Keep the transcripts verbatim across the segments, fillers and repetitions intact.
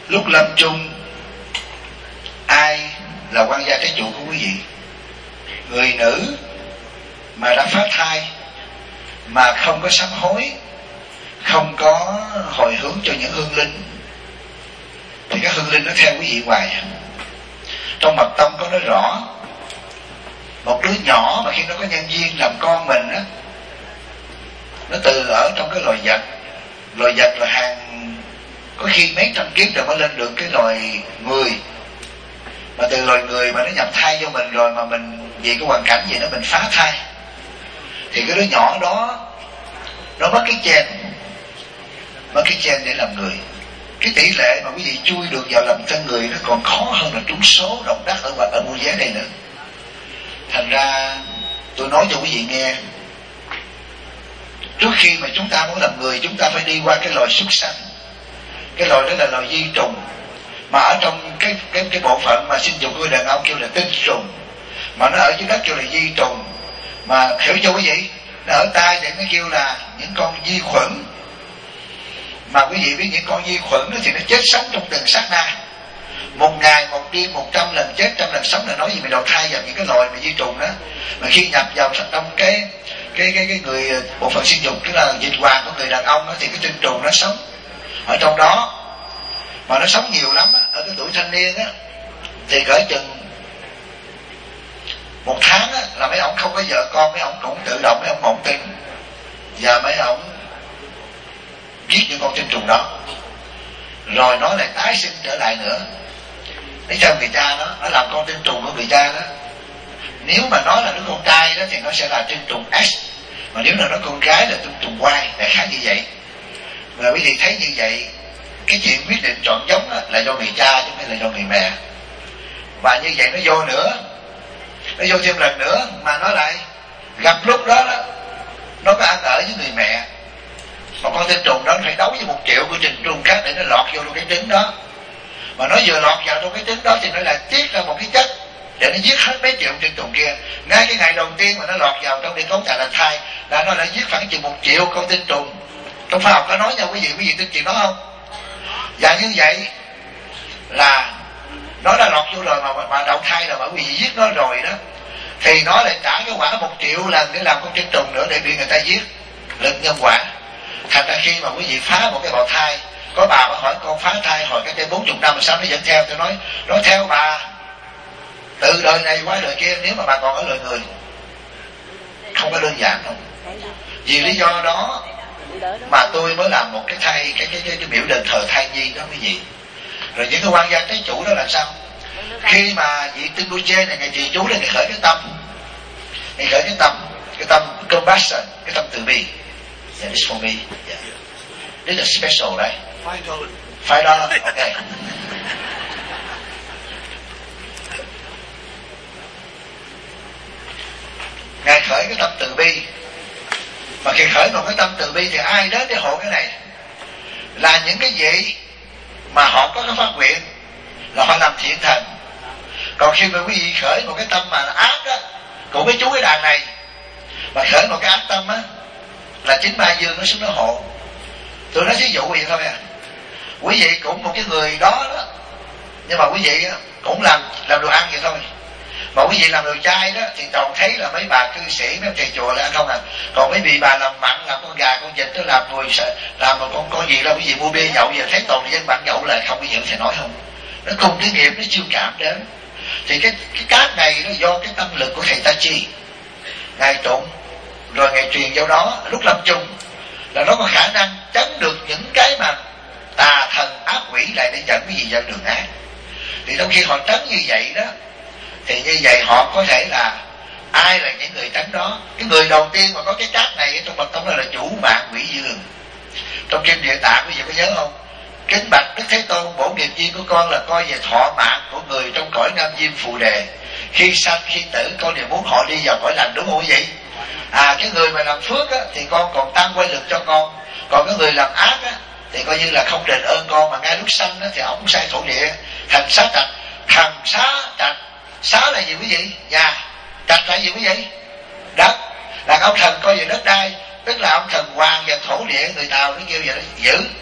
Lúc lâm chung, ai là quan gia trái chủ của quý vị? Người nữ mà đã phá thai mà không có sám hối, không có hồi hướng cho những hương linh, thì các hương linh nó theo quý vị hoài. Trong mật tông có nói rõ, một đứa nhỏ mà khi nó có nhân duyên làm con mình á, nó từ ở trong cái loài vật, loài vật là hàng có khi mấy trăm kiếp rồi mới lên được cái loài người, mà từ loài người mà nó nhập thai vô mình rồi, mà mình vì cái hoàn cảnh gì đó mình phá thai, thì cái đứa nhỏ đó nó mất cái gen, mất cái gen để làm người. Cái tỷ lệ mà quý vị chui được vào làm thân người nó còn khó hơn là trúng số động đất ở ở mua vé này nữa. Thành ra tôi nói cho quý vị nghe, trước khi mà chúng ta muốn làm người, chúng ta phải đi qua cái loài súc sanh. Cái loài đó là loài di trùng, mà ở trong cái cái cái bộ phận mà sinh dục của đàn ông kêu là tinh trùng, mà nó ở dưới đất kêu là di trùng. Mà hiểu cho quý vị, nó ở tai thì nó kêu là những con vi khuẩn. Mà quý vị biết những con vi khuẩn đó thì nó chết sống trong từng sát na, một ngày một đêm một trăm lần chết, trăm lần sống, là nói gì mình đầu thai vào những cái loài mà vi trùng đó. Mà khi nhập vào trong cái cái cái cái người bộ phận sinh dục, tức là dịch hoàng của người đàn ông đó, thì cái tinh trùng nó sống ở trong đó. Mà nó sống nhiều lắm á, ở cái tuổi thanh niên á, thì cỡ chừng một tháng á, là mấy ông không có vợ con, mấy ông cũng tự động mấy ông mộng tinh, và mấy ông giết những con tinh trùng đó, rồi nó lại tái sinh trở lại nữa. Để cho người cha đó, nó làm con tinh trùng của người cha đó. Nếu mà nó là đứa con trai đó thì nó sẽ là tinh trùng X, mà nếu là nó con gái là tinh trùng Y, đại khái như vậy. Và quý vị thấy như vậy, cái chuyện quyết định chọn giống là do người cha chứ không phải là do người mẹ. Và như vậy nó vô nữa, nó vô thêm lần nữa, mà nó lại gặp lúc đó, đó nó có ăn ở với người mẹ, mà con tinh trùng đó nó phải đấu với một triệu của tinh trùng khác để nó lọt vô trong cái trứng đó. Mà nó vừa lọt vào trong cái trứng đó thì nó lại tiết ra một cái chất để nó giết hết mấy triệu tinh trùng kia. Ngay cái ngày đầu tiên mà nó lọt vào trong cái cấu tạo là thai, là nó đã giết khoảng chừng một triệu con tinh trùng. Trong khoa học có nói nha quý vị, quý vị tin chuyện đó không? Và như vậy là nó đã lọt vô rồi, mà mà đậu thai rồi, mà quý vị giết nó rồi đó, thì nó lại trả cái quả một triệu lần để làm con tinh trùng nữa để bị người ta giết. Lực nhân quả. Thành ra khi mà quý vị phá một cái bào thai, có bà mà hỏi con phá thai hồi cái trên bốn mươi năm mà sao nó vẫn theo? Tôi nói nó theo bà từ đời này qua đời kia, nếu mà bà còn ở đời người. Không có đơn giản đâu. Vì lý do đó mà tôi mới làm một cái thai cái cái cái, cái biểu đền thờ thai nhi đó quý vị. Rồi những cái quan gia trái chủ đó là sao? Khi mà vị Tinh Đô Chê này, ngày trì chú lên, ngày khởi cái tâm, ngày khởi cái tâm, cái tâm compassion, cái tâm từ bi. Yeah, this for me. Yeah. This is special, right? Five dollars. Five dollars. Okay. Ngài khởi cái tâm từ bi, mà khi khởi một cái tâm từ bi thì ai đến để hộ cái này? Là những cái vị mà họ có cái phát nguyện, là họ làm thiện thần. Còn khi mà quý vị khởi một cái tâm mà ác á, cũng với chú cái đàn này, mà khởi một cái ác tâm á, là chính ma dương nó xuống nó hộ. Tôi nói ví dụ vậy thôi à. Quý vị cũng một cái người đó đó, nhưng mà quý vị cũng làm làm đồ ăn vậy thôi. Mà quý vị làm đồ chay đó thì toàn thấy là mấy bà cư sĩ, mấy thầy chùa là ăn không à. Còn mấy vị bà làm mặn, làm con gà, con vịt, nó làm mùi, làm một con con gì đâu, quý vị mua bia nhậu giờ thấy toàn dân bạn nhậu lại không, quý vị thầy nói không? Nó cùng cái nghiệp, nó chiêu cảm đến. Thì cái cái cát này nó do cái tâm lực của thầy Ta Chi, ngài tụng rồi ngài truyền vào đó lúc lâm chung, là nó có khả năng chấn được những cái mà tà thần ác quỷ lại để dẫn cái gì vào đường ác. Thì trong khi họ trấn như vậy đó, thì như vậy họ có thể là ai là những người trấn đó. Cái người đầu tiên mà có cái cát này trong mật tông là, là chủ mạng quỷ dương. Trong kinh Địa Tạng quý vị có nhớ không? Kính bạch Đức Thế Tôn, bổn nghiệp duyên của con là coi về thọ mạng của người trong cõi Nam Diêm Phù Đề. Khi sanh khi tử con đều muốn họ đi vào cõi lành, đúng không quý vị? À, cái người mà làm phước á, thì con còn tăng quay lực cho con. Còn cái người làm ác á, thì coi như là không đền ơn con, mà ngay lúc sanh á, thì ông sai thổ địa thành xá trạch. Thành xá trạch, xá là gì quý vị? Nhà. Trạch là gì quý vị? Đất. Là ông thần coi về đất đai, tức là ông thần hoàng và thổ địa, người Tàu nó kêu vậy đó, giữ.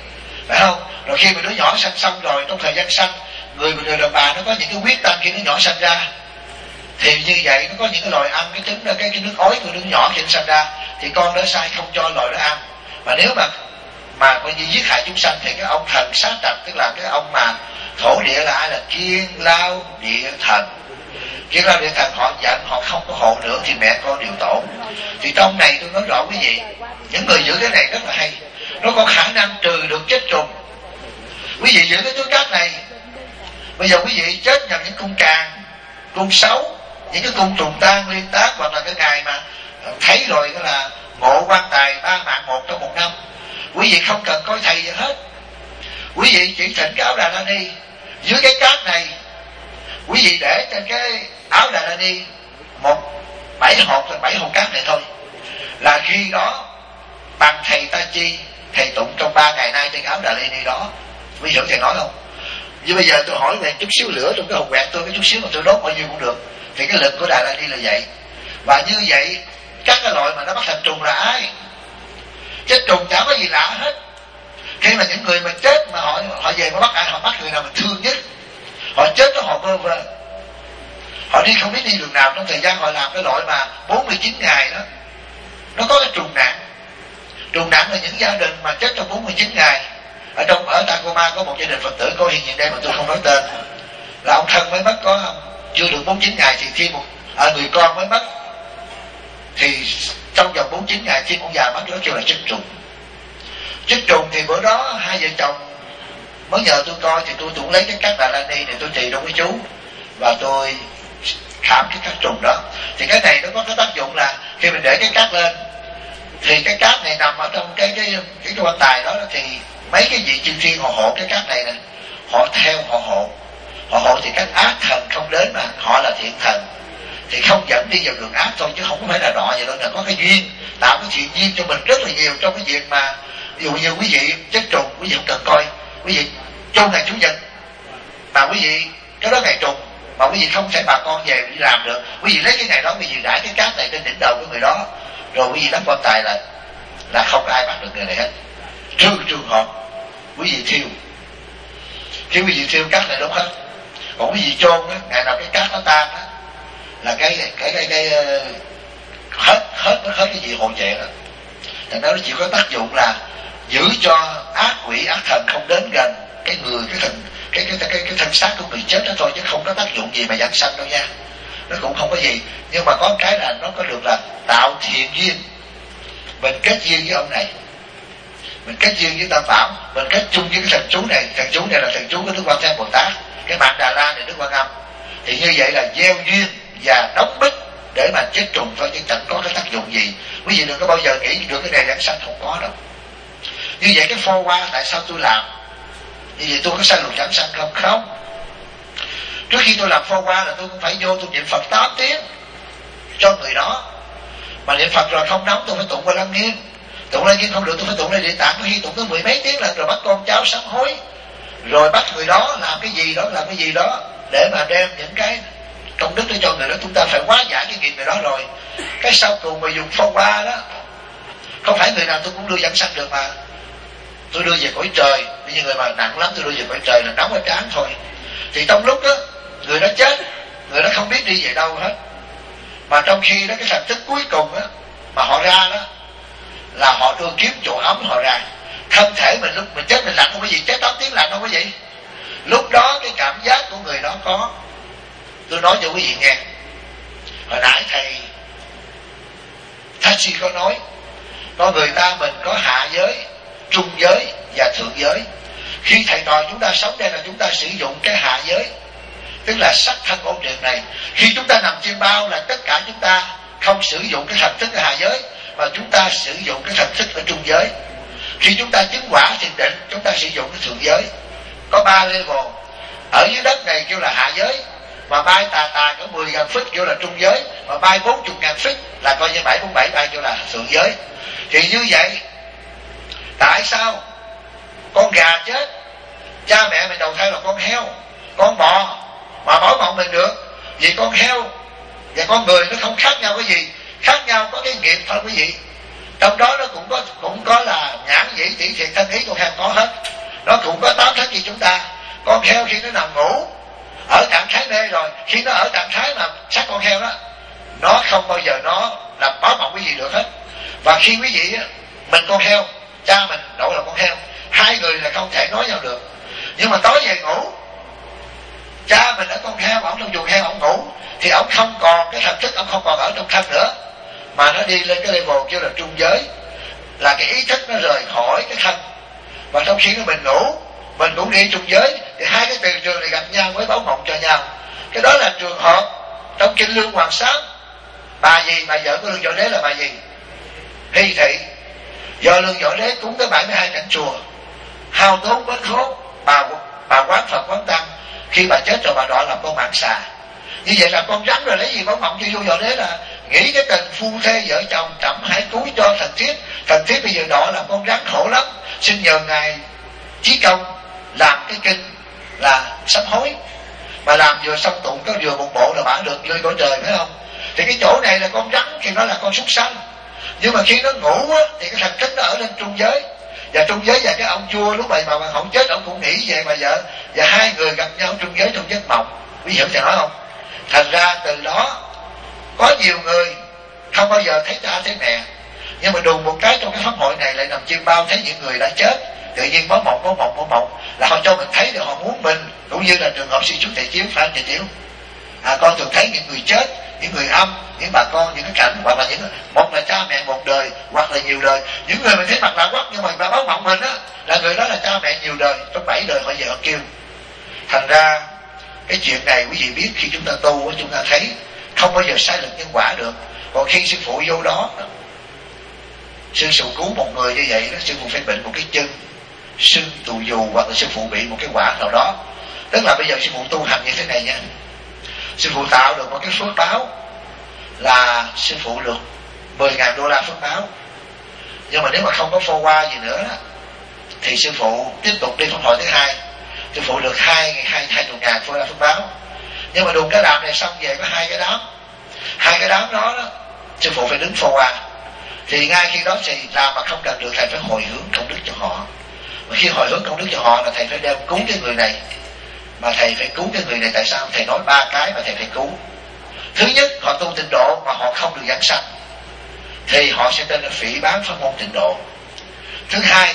phải không? Rồi khi mà đứa nhỏ sanh xong rồi, trong thời gian sanh, người người đàn bà nó có những cái huyết tanh khi đứa nhỏ sanh ra, thì như vậy nó có những cái loài ăn cái trứng, cái cái nước ối của đứa nhỏ khi nó sanh ra, thì con đó sai không cho loài đó ăn. Mà nếu mà mà coi như giết hại chúng sanh thì cái ông thần sát trạch, tức là cái ông mà thổ địa là ai, là Kiên Lao Địa Thần. Kiên Lao Địa Thần họ giận, họ không có hộ nữa thì mẹ con đều tổ. Thì trong này tôi nói rõ quý vị, những người giữ cái này rất là hay, nó có khả năng trừ được chết trùng. Quý vị giữ cái túi cát này, bây giờ quý vị chết nhầm những cung càng, cung xấu, những cái cung trùng tan liên tác, hoặc là cái ngày mà thấy rồi đó là ngộ quan tài ba mạng một trong một năm, quý vị không cần coi thầy gì hết, quý vị chỉ thỉnh cái áo Đà La Ni, dưới cái cát này quý vị để trên cái áo Đà La Ni một bảy hột là bảy hột cát này thôi, là khi đó bằng thầy Ta Chi thầy tụng trong ba ngày nay trên áo Đà La Ni đó. Quý hiểu thầy nói không? Như bây giờ tôi hỏi về chút xíu lửa trong cái hộp quẹt tôi, cái chút xíu mà tôi đốt bao nhiêu cũng được, thì cái lực của Đà La Ni là vậy. Và như vậy các cái loại mà nó bắt thành trùng là ai? Chết trùng chả có gì lạ hết. Khi mà những người mà chết mà họ họ về mà bắt ai, họ bắt người nào mình thương nhất, họ chết đó họ vơ vơ, họ đi không biết đi đường nào. Trong thời gian họ làm cái loại mà bốn mươi chín ngày đó, nó có cái trùng nạn. Trùng nạn là những gia đình mà chết trong bốn mươi chín ngày. Ở trong ở Tacoma có một gia đình Phật tử có hiện diện đây mà tôi không nói tên, là ông thân mới mất có chưa được bốn mươi chín ngày, thì khi một à, người con mới mất, thì trong vòng bốn mươi chín ngày khi ông già mất, nó kêu là chết trùng. Chết trùng thì bữa đó hai vợ chồng mới nhờ tôi coi, thì tôi cũng lấy cái cát Đà La Ni để tôi trì trong cái chú, và tôi khám cái cát trùng đó. Thì cái này nó có cái tác dụng là khi mình để cái cát lên, thì cái cát này nằm ở trong cái cái cái, cái quan tài đó, thì mấy cái vị chư thiên họ hộ cái cát này nè, họ theo họ hộ, họ hộ thì các ác thần không đến, mà họ là thiện thần thì không dẫn đi vào đường ác thôi, chứ không phải là đọ vậy đâu, là có cái duyên, tạo cái thiện duyên cho mình rất là nhiều trong cái việc mà ví dụ như quý vị chết trùng, quý vị không cần coi, quý vị chôn ngày chủ nhật mà quý vị cái đó ngày trùng mà quý vị không thể bà con về đi làm được, quý vị lấy cái ngày đó quý vị rải cái cát này trên đỉnh đầu của người đó, rồi quý vị đắp quan tài lại là không có ai bắt được người này hết, trừ trường hợp quý vị thiêu. Khi quý vị thiêu cát này đốt hết, còn quý vị chôn á, ngày nào cái cát nó tan á, là cái cái cái cái, cái hết hết hết cái gì hồi vệ đó. Thành ra nó chỉ có tác dụng là giữ cho ác quỷ ác thần không đến gần cái người cái thần cái cái cái cái, cái thân xác của người chết đó thôi, chứ không có tác dụng gì mà giảng sanh đâu nha. Nó cũng không có gì, nhưng mà có cái là nó có được là tạo thiện duyên. Mình kết duyên với ông này, mình kết duyên với Tam Bảo, mình kết chung với cái thần chú này. Thần chú này là thần chú của Đức Quan Thế Bồ Tát, cái mạng Đà La này Đức Quan Âm. Thì như vậy là gieo duyên và đóng bích để mà chết trùng thôi, chứ chẳng có cái tác dụng gì. Quý vị đừng có bao giờ nghĩ được cái này giảng sanh, không có đâu. Như vậy cái phô qua tại sao tôi làm? Như vậy tôi có sai luật giảng sanh không? Không. Trước khi tôi làm phô qua là tôi cũng phải vô tôi niệm Phật tám tiếng cho người đó. Mà niệm Phật rồi không nóng tôi phải tụng Qua Lăng Nghiêm. Tụng Lăng Nghiêm không được tôi phải tụng Lê Địa Tạng, có khi tụng tới mười mấy tiếng lần, rồi bắt con cháu sám hối, rồi bắt người đó làm cái gì đó làm cái gì đó để mà đem những cái công đức để cho người đó. Chúng ta phải hóa giải cái nghiệp người đó rồi. Cái sau cùng mà dùng phô qua đó, không phải người nào tôi cũng đưa giảng sanh được mà. Tôi đưa về cõi trời, như người mà nặng lắm tôi đưa về cõi trời là nóng ở trán thôi. Thì trong lúc đó người đó chết, người đó không biết đi về đâu hết, mà trong khi đó cái thần thức cuối cùng đó mà họ ra đó là họ đưa kiếm chỗ ấm họ ra. Thân thể mình lúc mình chết mình lạnh không có gì, chết tám tiếng lạnh không có gì. Lúc đó cái cảm giác của người đó có. Tôi nói cho quý vị nghe, hồi nãy thầy Tachi có nói, con người ta mình có hạ giới, trung giới và thượng giới. Khi thầy trò chúng ta sống đây là chúng ta sử dụng cái hạ giới, tức là sắc thân ổn định này. Khi chúng ta nằm trên bao là tất cả chúng ta không sử dụng cái thần thức ở hạ giới, mà chúng ta sử dụng cái thần thức ở trung giới. Khi chúng ta chứng quả thiền định, chúng ta sử dụng cái thượng giới. Có ba level. Ở dưới đất này kêu là hạ giới, mà bay tà tà có mười ngàn feet kêu là trung giới, mà bay bốn mươi ngàn feet là coi như bảy bốn bảy bay kêu là thượng giới. Thì như vậy, tại sao con gà chết, cha mẹ mình đầu thai là con heo, con bò mà bảo mộng mình được? Vì con heo và con người nó không khác nhau cái gì, khác nhau có cái nghiệp thôi quý vị. Trong đó nó cũng có cũng có là nhãn nhĩ tỷ thiệt thân ý con heo có hết. nó cũng có tám thức như chúng ta. Con heo khi nó nằm ngủ ở trạng thái mê rồi, khi nó ở trạng thái mà sát con heo đó, nó không bao giờ nó làm báo mộng cái gì được hết. Và khi quý vị mình con heo, cha mình đổi là con heo, hai người là không thể nói nhau được. Nhưng mà tối về ngủ, cha mình ở con heo, ổng trong chuồng heo ổng ngủ, thì ổng không còn cái thần thức, ổng không còn ở trong thân nữa, mà nó đi lên cái level kêu là trung giới, là cái ý thức nó rời khỏi cái thân. Và trong khi nó mình ngủ, mình cũng đi trung giới, thì hai cái từ trường này gặp nhau mới báo mộng cho nhau. Cái đó là trường hợp trong kinh Lương Hoàng Sám. Bà gì, bà vợ của Lương Võ Đế là bà gì? Hy Thị. Do Lương Võ Đế cúng tới bảy mươi hai cảnh chùa, hao tốn bất khốn, bà bà quán Phật quán Tăng, khi bà chết rồi bà đọa làm con mạng xà. Như vậy là con rắn rồi lấy gì báo mộng cho vua Võ Đế? Là nghĩ cái tình phu thê vợ chồng trẫm hãy cúi cho thần thiết, thần thiết bây giờ đọa làm con rắn khổ lắm, xin nhờ ngài chí công làm cái kinh là sám hối. Mà làm vừa xong tụng có vừa một bộ là bả được lên cõi trời, phải không? Thì cái chỗ này là con rắn thì nó là con súc sanh, nhưng mà khi nó ngủ á, thì cái thần thức nó ở lên trung giới. Và trung giới và cái ông vua lúc này mà hoàng hậu chết, ông cũng nghĩ về bà vợ, và hai người gặp nhau trung giới trong giấc mộng. Quý hiểu thầy nói không? Thành ra từ đó có nhiều người không bao giờ thấy cha thấy mẹ, nhưng mà đùng một cái trong cái pháp hội này lại nằm chiêm bao thấy những người đã chết, tự nhiên báo mộng báo mộng báo mộng là họ cho mình thấy được họ muốn mình. Cũng như là trường hợp sư chú Thầy Chiếu, phải không thầy Chiếu? À, con thường thấy những người chết, những người âm, những bà con, những cái cảnh, hoặc là những một là cha mẹ một đời, hoặc là nhiều đời. Những người mình thấy mặt lạ quắc nhưng mà bà báo mộng mình á, là người đó là cha mẹ nhiều đời, trong bảy đời họ về họ kêu. Thành ra cái chuyện này quý vị biết, khi chúng ta tu chúng ta thấy không bao giờ sai lệch nhân quả được. Còn khi sư phụ vô đó, sư phụ cứu một người như vậy đó, sư phụ phải bệnh một cái chân sưng tù dù, hoặc là sư phụ bị một cái quả nào đó. Tức là bây giờ sư phụ tu hành như thế này nha, sư phụ tạo được một cái phước báo là sư phụ được mười ngàn đô la phước báo. Nhưng mà nếu mà không có phô qua gì nữa đó, thì sư phụ tiếp tục đi pháp hội thứ hai, sư phụ được hai hai hai chục ngàn đô la phước báo. Nhưng mà đùng cái làm này xong về có hai cái đám, hai cái đám đó, đó sư phụ phải đứng phô qua. Thì ngay khi đó thì làm mà không cần được, thầy phải hồi hướng công đức cho họ. Mà khi hồi hướng công đức cho họ là thầy phải đem cứu cái người này. Mà thầy phải cứu cái người này tại sao? Thầy nói ba cái mà thầy phải cứu. Thứ nhất, họ tu tịnh độ mà họ không được giảng sanh, thì họ sẽ tên là phỉ báng pháp môn tịnh độ. Thứ hai,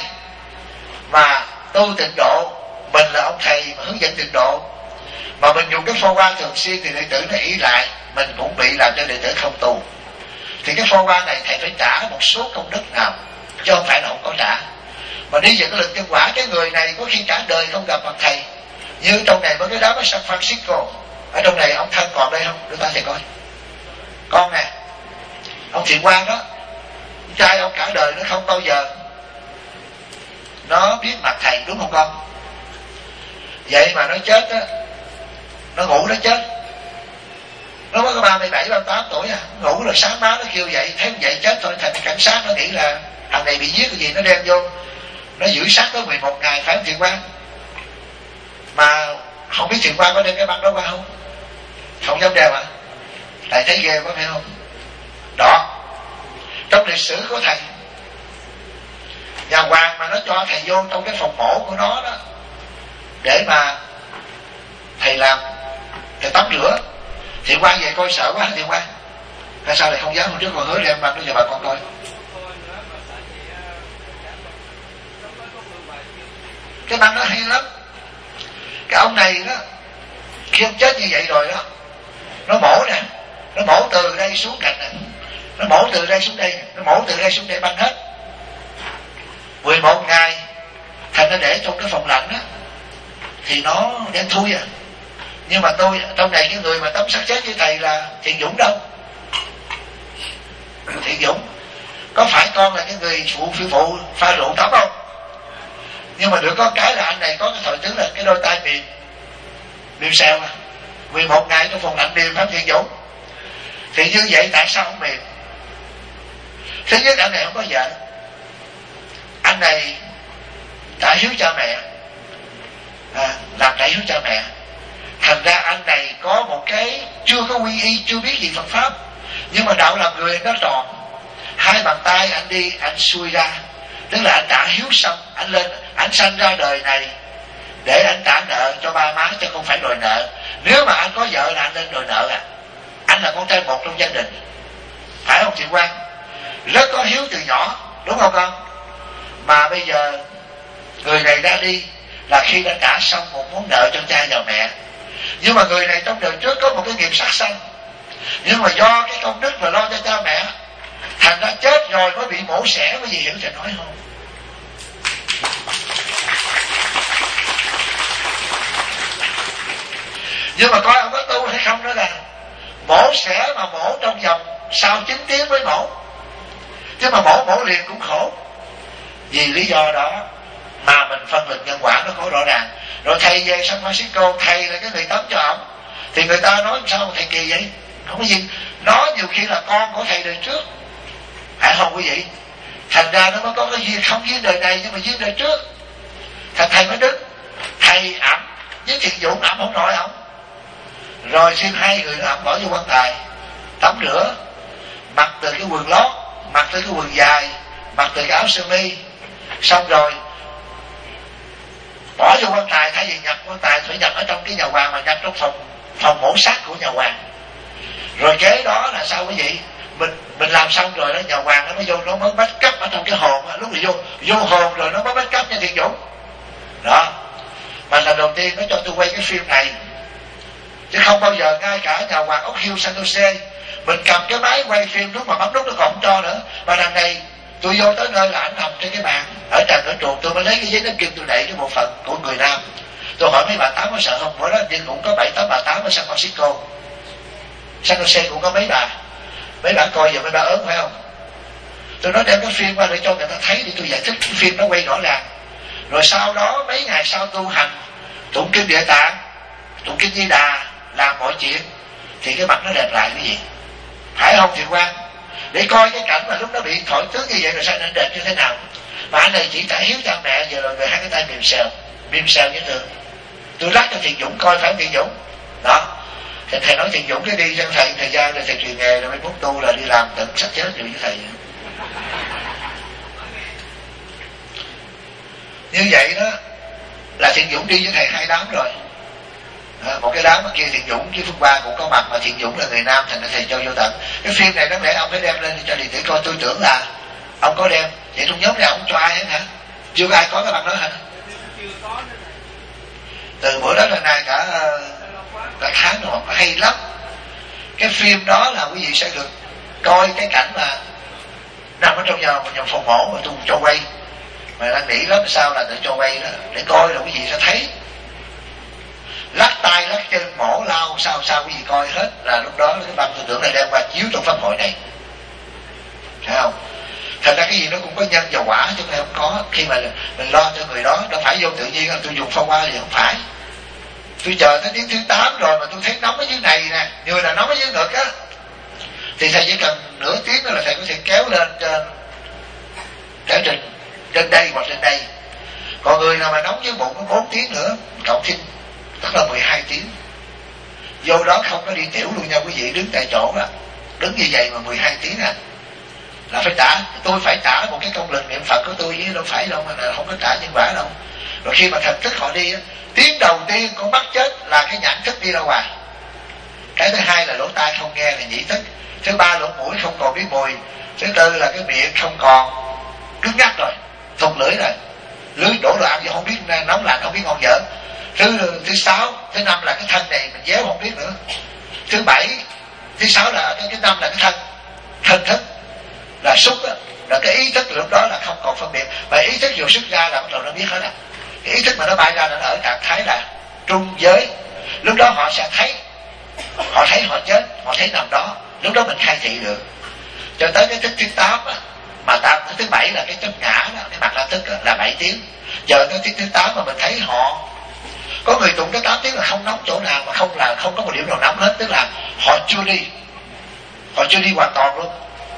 mà tu tịnh độ, mình là ông thầy mà hướng dẫn tịnh độ, mà mình dùng cái phô qua thường xuyên thì đệ tử nó ý lại, mình cũng bị làm cho đệ tử không tu. Thì cái phô qua này thầy phải trả một số công đức nào, chứ không phải là không có trả. Mà đi về cái lực nhân quả, cái người này có khi cả đời không gặp mặt thầy. Như trong này có cái đám ở San Francisco, ở trong này ông thân còn đây không? Đưa ta thầy coi. Con nè, ông Thiện Quang đó, trai ông cả đời nó không bao giờ nó biết mặt thầy, đúng không con? Vậy mà nó chết á, nó ngủ nó chết, nó mới có ba mươi bảy ba mươi tám tuổi à, ngủ rồi sáng má nó kêu dậy, thấy dậy chết thôi. Thành cảnh sát nó nghĩ là thằng này bị giết cái gì, nó đem vô nó giữ xác tới mười một ngày, phải không Thiện Quang? Mà không biết Thiện Quang có đem cái băng đó qua không? Không dám đeo à? Thầy thấy ghê quá phải không? Đó, trong lịch sử của thầy, nhà hoàng mà nó cho thầy vô trong cái phòng mổ của nó đó, để mà thầy làm, thầy tắm rửa. Thiện Quang về coi sợ quá Thiện Quang. Tại sao lại không dám? Hôm trước còn hứa đem băng cho bà con coi. Cái băng đó hay lắm. Cái ông này đó, khi ông chết như vậy rồi đó, nó mổ nè, nó mổ từ đây xuống cạnh nè, nó mổ từ đây xuống đây, nó mổ từ đây xuống đây, băng hết mười một ngày. Thành nó để trong cái phòng lạnh á, thì nó đen thui à. Nhưng mà tôi trong này cái người mà tấm xác chết với thầy là Thiện Dũng đâu. Thiện Dũng có phải con là cái người phụ phi phụ pha rượu tắm không? Nhưng mà được có cái là anh này có cái thời tướng là cái đôi tay mềm mềm xèo à, mười một ngày trong phòng lạnh mềm, phải Thiện Dũng? Thì như vậy tại sao không mềm? Thứ nhất, anh này không có vợ, anh này trả hiếu cha mẹ, à, làm trả hiếu cha mẹ. Thành ra anh này có một cái chưa có quy y, chưa biết gì Phật pháp, nhưng mà đạo làm người nó tròn. Hai bàn tay anh đi, anh xuôi ra, tức là anh trả hiếu xong, anh lên anh sanh ra đời này để anh trả nợ cho ba má, chứ không phải đòi nợ. Nếu mà anh có vợ là anh nên đòi nợ à. Anh là con trai một trong gia đình, phải không chị Quang? Rất có hiếu từ nhỏ, đúng không con? Mà bây giờ người này ra đi là khi đã trả xong một món nợ cho cha và mẹ. Nhưng mà người này trong đời trước có một cái nghiệp sát sanh, nhưng mà do cái công đức và lo cho cha mẹ, thành ra chết rồi mới bị mổ xẻ. Có gì hiểu thầy nói không? Nhưng mà coi ông có tu hay không đó là mổ xẻ, mà mổ trong vòng sau chín tiếng mới mổ, chứ mà mổ mổ liền cũng khổ. Vì lý do đó mà mình phân định nhân quả nó có rõ ràng. Rồi thầy về San Francisco, thầy là cái người tắm cho ổng, thì người ta nói sao mà thầy kỳ vậy? Không có gì. Nó nhiều khi là con của thầy đời trước, phải không quý vị? Thành ra nó mới có cái duyên, không duyên đời này nhưng mà duyên đời trước. Thành thầy mới đứng, thầy ẩm với Thiện Dũng ẩm không nổi ổng. Rồi xin hai người nó ẩm bỏ vô quan tài, tắm rửa, mặc từ cái quần lót, mặc từ cái quần dài, mặc từ cái áo sơ mi, xong rồi bỏ vô quan tài. Thay vì nhập quan tài phải nhập ở trong cái nhà hoàng, mà nhập trong phòng phòng mổ xác của nhà hoàng. Rồi kế đó là sao quý vị? Mình mình làm xong rồi đó, nhà hoàng nó mới vô, nó mới bắt cấp ở trong cái hồn. Lúc này vô vô hồn rồi nó mới bắt cấp nha Thiện Dũng. Đó. Mà lần đầu tiên nó cho tôi quay cái phim này, chứ không bao giờ ngay cả nhà hoàng ốc Hill San Jose mình cầm cái máy quay phim lúc mà bấm nút nó còn không cho nữa. Mà đằng này tôi vô tới nơi là anh nằm trên cái bàn ở trần ở chuồng, tôi mới lấy cái giấy nến kim tôi đẩy cái bộ phận của người nam. Tôi hỏi mấy bà tám có sợ không? Bữa đó nhưng cũng có bảy tám bà tám ở San Francisco, San Jose cũng có mấy bà. Mấy bà coi giờ mấy bà ớn phải không? Tôi nói đem cái phim qua để cho người ta thấy, để tôi giải thích cái phim nó quay rõ ràng. Rồi sau đó mấy ngày sau tu hành, tụng kinh Địa Tạng, tụng kinh Di Đà, làm mọi chuyện, thì cái mặt nó đẹp lại cái gì, phải không chị Quang? Để coi cái cảnh mà lúc nó bị thổi tướng như vậy rồi sao nó đẹp như thế nào. Mà anh này chỉ trả hiếu cha mẹ, giờ rồi người hai cái tay mềm xèo, mềm xèo như thường. Tôi lắc cho Thiện Dũng coi, phải không Thiện Dũng? Đó. Thì thầy nói Thiện Dũng cái đi cho thầy thời gian rồi thầy truyền nghề rồi mới muốn tu là đi làm tận sắp chết rồi với thầy. Như vậy đó là Thiện Dũng đi với thầy hai đám rồi. À, một cái đám kia Thiện Dũng với Phương Ba cũng có mặt, mà Thiện Dũng là người nam, thành ra thầy cho vô tận. Cái phim này đáng lẽ ông phải đem lên cho đệ tử coi. Tôi tưởng là ông có đem, vậy trong nhóm này ông cho ai hết hả? Chưa có ai có cái bằng đó hả? Từ bữa đó lần này cả cả tháng rồi, hay lắm. Cái phim đó là quý vị sẽ được coi cái cảnh mà nằm ở trong nhà một nhà phòng mổ mà tôi cho quay, mà đang nghĩ lắm sao là để cho quay đó để coi là quý vị sẽ thấy lắc tay lắc chân mổ lao sao sao quý vị coi hết. Là lúc đó cái băng tư tưởng này đem qua chiếu trong pháp hội này, thấy không? Thành ra cái gì nó cũng có nhân và quả, chứ không có khi mà mình lo cho người đó đâu phải vô tự nhiên tôi dùng phong qua thì không phải. Tôi chờ tới tiếng thứ tám rồi mà tôi thấy nóng ở dưới này nè, người là nóng ở dưới ngực á, thì thầy chỉ cần nửa tiếng nữa là thầy có thể kéo lên trên trở trình trên đây hoặc trên đây. Còn người nào mà nóng dưới bụng có bốn tiếng nữa cộng thêm tức là mười hai tiếng. Vô đó không có đi tiểu luôn nha quý vị, đứng tại chỗ á, đứng như vậy mà mười hai tiếng à, là phải trả. Tôi phải trả một cái công lực niệm Phật của tôi, chứ đâu phải đâu mà không có trả nhân quả đâu. Rồi khi mà thần thức họ đi á, tiếng đầu tiên con bắt chết là cái nhãn thức đi ra ngoài. Cái thứ hai là lỗ tai không nghe là nhĩ thức. Thứ ba lỗ mũi không còn biết mùi. Thứ tư là cái miệng không còn cứng ngắc rồi, thùng lưỡi rồi, lưỡi đổ đồ ăn gì không biết nóng lạnh, không biết ngon dở. Thứ thứ sáu, thứ năm là cái thân này mình déo không biết nữa. Thứ bảy, thứ sáu là cái, cái năm là cái thân thân thức là xúc đó, là cái ý thức lúc đó là không còn phân biệt. Và ý thức vừa xuất ra là bắt đầu nó biết hết à. Cái ý thức mà nó bay ra là nó ở trạng thái là trung giới. Lúc đó họ sẽ thấy, họ thấy họ chết, họ thấy nằm đó, lúc đó mình khai thị được. Cho tới cái thức thứ tám á, mà tám thứ bảy là cái chấp ngã đó, cái mặt la thức đó, là bảy tiếng. Giờ tới thức thứ tám mà mình thấy họ, có người tụng tới tám tiếng là không nóng chỗ nào, mà không là không có một điểm nào nóng hết, tức là họ chưa đi, họ chưa đi hoàn toàn luôn.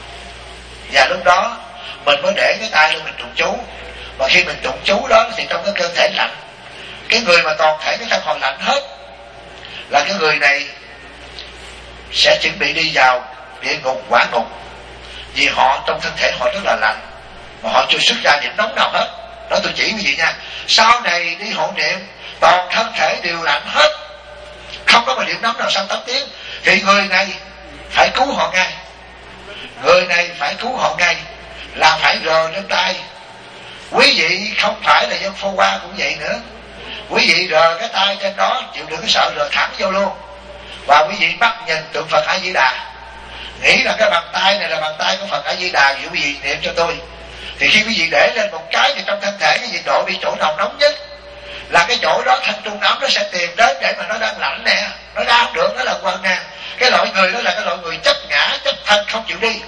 Và lúc đó mình mới để cái tay lên mình tụng chú. Và khi mình tụng chú đó thì trong cái cơ thể lạnh, cái người mà toàn thể cái thân họ lạnh hết, là cái người này sẽ chuẩn bị đi vào địa ngục, quả ngục. Vì họ trong thân thể họ rất là lạnh, mà họ chưa xuất ra điểm nóng nào hết. đó tôi chỉ quý vị nha. Sau này đi hộ niệm toàn thân thể đều lạnh hết, không có một điểm nóng nào sau tám tiếng, thì người này phải cứu họ ngay, người này phải cứu họ ngay, là phải rờ lên tay. Quý vị không phải là dân phô qua cũng vậy nữa, quý vị rờ cái tay trên đó chịu đựng cái sợ rờ thẳng vô luôn, và quý vị bắt nhìn tượng Phật A Di Đà, nghĩ là cái bàn tay này là bàn tay của Phật A Di Đà, quý vị niệm cho tôi. Thì khi quý vị để lên một cái thì trong thân thể cái nhiệt độ bị chỗ nào nóng nhất là cái chỗ đó, thanh trung ấm nó sẽ tìm đến để mà nó đang lạnh nè, nó ra không được, nó là quần nè. Cái loại người đó là cái loại người chấp ngã, chấp thân không chịu đi,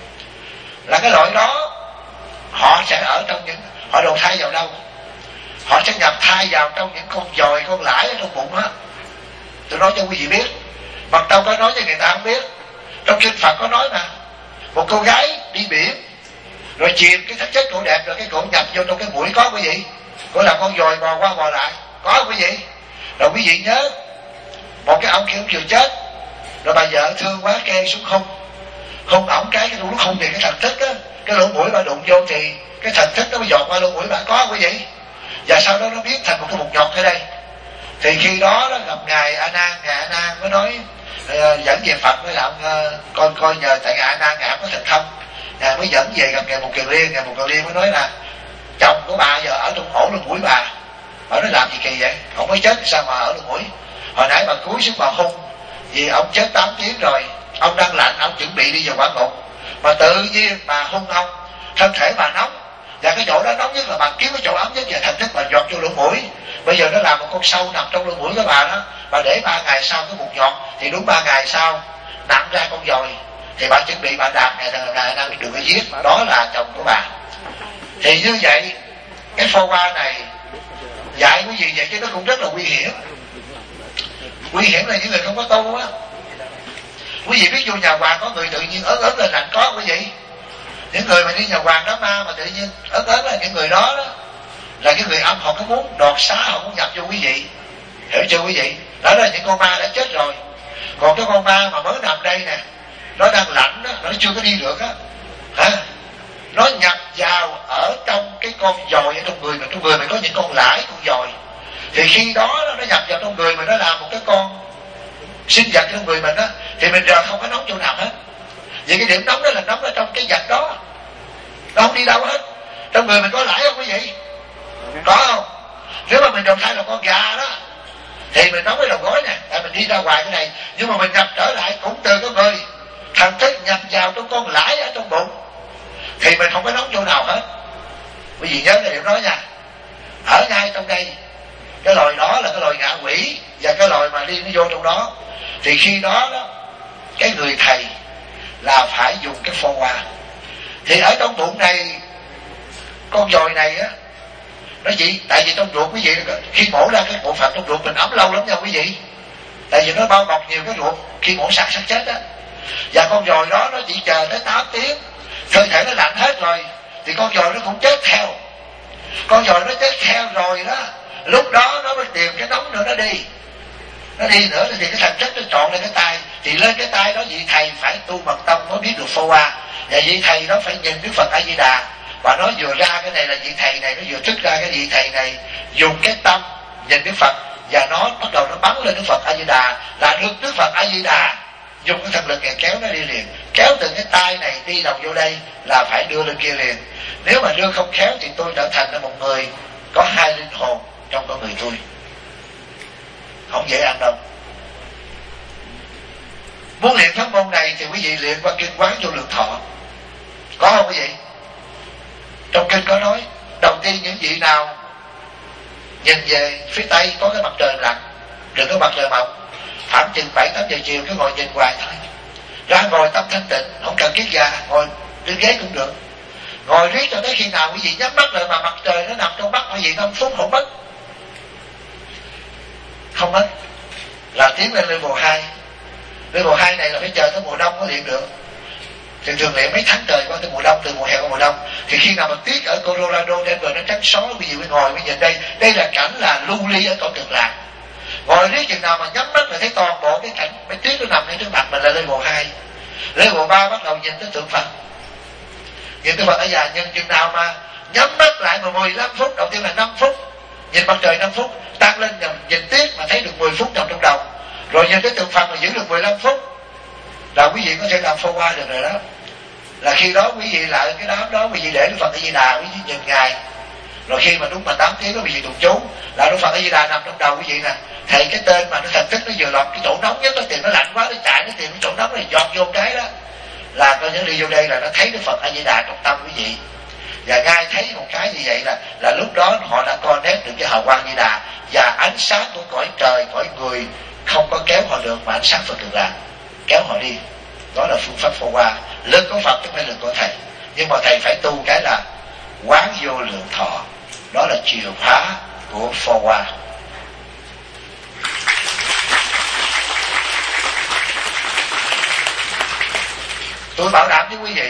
là cái loại đó họ sẽ ở trong những, họ đầu thai vào đâu, họ sẽ nhập thai vào trong những con dòi, con lãi ở trong bụng á. Tôi nói cho quý vị biết, mà đâu có nói cho người ta không biết. Trong kinh Phật có nói mà, một cô gái đi biển rồi chìm cái thất chất cổ đẹp, rồi cái cổ nhập vô trong cái mũi có quý vị, cổ làm con dòi bò qua bò lại, có quý vị. Rồi quý vị nhớ một cái ông kia ông vừa chết, rồi bà vợ thương quá kê xuống hung hung ổng cái cái lúc hung thì cái thần thức á, cái lỗ mũi bà đụng vô thì cái thần thức nó mới dọn qua lỗ mũi bà, có quý vị. Và sau đó nó biến thành một cái bột nhọt ở đây. Thì khi đó nó gặp ngài A Nan, ngài A Nan mới nói uh, dẫn về Phật, mới là ông uh, coi coi nhờ tại ngài A Nan ngài có thần thông, ngài mới dẫn về gặp ngài Một Kiền Liên. Ngài Một Kiền Liên mới nói là chồng của bà giờ ở trong ổ lỗ mũi bà. Bà nói làm gì kỳ vậy, ông mới chết sao mà ở lỗ mũi, hồi nãy bà cúi xuống bà hung vì ông chết tám tiếng rồi, ông đang lạnh, ông chuẩn bị đi vào quả ngục, mà tự nhiên bà hung ông, thân thể bà nóng, và cái chỗ đó nóng nhất là bà kiếm cái chỗ ấm nhất, và thần thức bà giọt vô lỗ mũi. Bây giờ nó làm một con sâu nằm trong lỗ mũi của bà đó, bà để ba ngày sau cái bột nhọt, thì đúng ba ngày sau nặng ra con dòi, thì bà chuẩn bị bà đạp ngày ngày đang được cái giết, đó là chồng của bà. Thì như vậy cái phô qua này dạy cái gì vậy chứ nó cũng rất là nguy hiểm. Nguy hiểm là những người không có tu á. Quý vị biết vô nhà hoàng có người tự nhiên ớn ớn lên lạnh, có quý vị. Những người mà đi nhà hoàng đó ma mà tự nhiên ớn ớn là những người đó đó là cái người âm, họ có muốn đọt xá, họ muốn nhập vô quý vị, hiểu chưa quý vị. Đó là những con ma đã chết rồi. Còn cái con ma mà mới nằm đây nè, nó đang lạnh đó, nó chưa có đi được á, hả, nó nhập vào ở trong cái con dòi ở trong người mình. Trong người mình có những con lãi, con dòi, thì khi đó nó nhập vào trong người mình, nó làm một cái con sinh vật trong người mình á, thì mình giờ không có nóng chỗ nào hết. Vì cái điểm nóng đó là nóng ở trong cái vật đó, nó không đi đâu hết. Trong người mình có lãi không quý vị? Có không? Nếu mà mình đầu thai là con gà đó thì mình nóng cái đầu gối nè, tại mình đi ra ngoài cái này. Nhưng mà mình nhập trở lại cũng từ cái người thần thức nhập vào trong con lãi ở trong bụng, thì mình không có nóng chỗ nào hết. Quý vị nhớ cái điểm đó nha. Ở ngay trong đây, cái loài đó là cái loài ngạ quỷ, và cái loài mà đi nó vô trong đó, thì khi đó đó cái người thầy là phải dùng cái phô hoa. Thì ở trong bụng này, con dòi này á, nó chỉ tại vì trong ruột quý vị, khi mổ ra cái bộ phận trong ruột mình ấm lâu lắm nha quý vị, tại vì nó bao bọc nhiều cái ruột, khi mổ sạc sắp chết á. Và con dòi đó nó chỉ chờ tới tám tiếng, cơ thể nó lạnh hết rồi, thì con dòi nó cũng chết theo. Con dòi nó chết theo rồi đó, lúc đó nó mới tìm cái nóng nữa nó đi. Nó đi nữa thì cái thần chất nó trọn lên cái tay, thì lên cái tay đó vị thầy phải tu mật tông mới biết được phô hoa. Và vị thầy đó phải nhìn Đức Phật A Di Đà, và nó vừa ra cái này là vị thầy này, nó vừa trích ra cái vị thầy này, dùng cái tâm nhìn Đức Phật, và nó bắt đầu nó bắn lên Đức Phật A Di Đà, là được Đức Phật A Di Đà dùng cái thần lực này kéo nó đi liền. Kéo từ cái tay này đi đầu vô đây là phải đưa lên kia liền. Nếu mà đưa không khéo thì tôi trở thành là một người có hai linh hồn trong con người tôi, không dễ ăn đâu. Muốn luyện pháp môn này thì quý vị luyện qua kinh Quán Vô Lượng Thọ, có không quý vị? Trong kinh có nói, đầu tiên những vị nào nhìn về phía tây có cái mặt trời lặn, đừng có mặt trời mọc, khoảng chừng bảy tám giờ chiều cứ ngồi nhìn hoài thôi. Ra ngồi tâm thanh tịnh, không cần kiết già, ngồi trên ghế cũng được. Ngồi riết cho tới khi nào quý vị nhắm mắt lại mà mặt trời nó nằm trong mắt quý vị năm phút không mất. Không mất là tiến lên level hai. Level hai này là phải chờ tới mùa đông mới luyện được. Thì thường luyện mấy tháng trời qua tới mùa đông, từ mùa hè qua mùa đông. Thì khi nào mà tuyết ở Colorado Denver nó trắng xóa, quý vị mới ngồi mới nhìn đây. Đây là cảnh là lưu ly ở cõi Cực Lạc. Ngồi riết chừng nào mà nhắm mắt là thấy toàn bộ cái cảnh mấy tuyết nó nằm ngay trước mặt mình là level hai. Level ba bắt đầu nhìn tới tượng Phật, nhìn tới Phật ở già. Nhưng chừng nào mà nhắm mắt lại mà mười lăm phút, đầu tiên là năm phút nhìn mặt trời năm phút, tăng lên nhìn tiết mà thấy được mười phút nằm trong đầu, rồi nhìn cái tượng Phật mà giữ được mười lăm phút là quý vị có thể làm phô qua được rồi đó. Là khi đó quý vị lại cái đám đó quý vị để Đức Phật A Di Đà, quý vị nhìn ngài, rồi khi mà đúng mà tám tiếng đó quý vị tụng chú là Đức Phật A Di Đà nằm trong đầu quý vị nè. Thầy cái tên mà nó thần thức nó vừa lọt cái chỗ nóng nhất, nó tìm nó lạnh quá, nó chạy nó tìm cái chỗ nóng này giọt vô cái đó là coi như đi vô đây là nó thấy Đức Phật A Di Đà trong tâm quý vị. Và ngay thấy một cái như vậy là là lúc đó họ đã connect được với hào quang Di Đà, và ánh sáng của cõi trời cõi người không có kéo họ được, mà ánh sáng Phật được là kéo họ đi. Đó là phương pháp phô qua. Lực của Phật chứ không phải lực của thầy, nhưng mà thầy phải tu cái là quán vô lượng thọ, đó là chìa khóa của phô qua. Tôi bảo đảm với quý vị,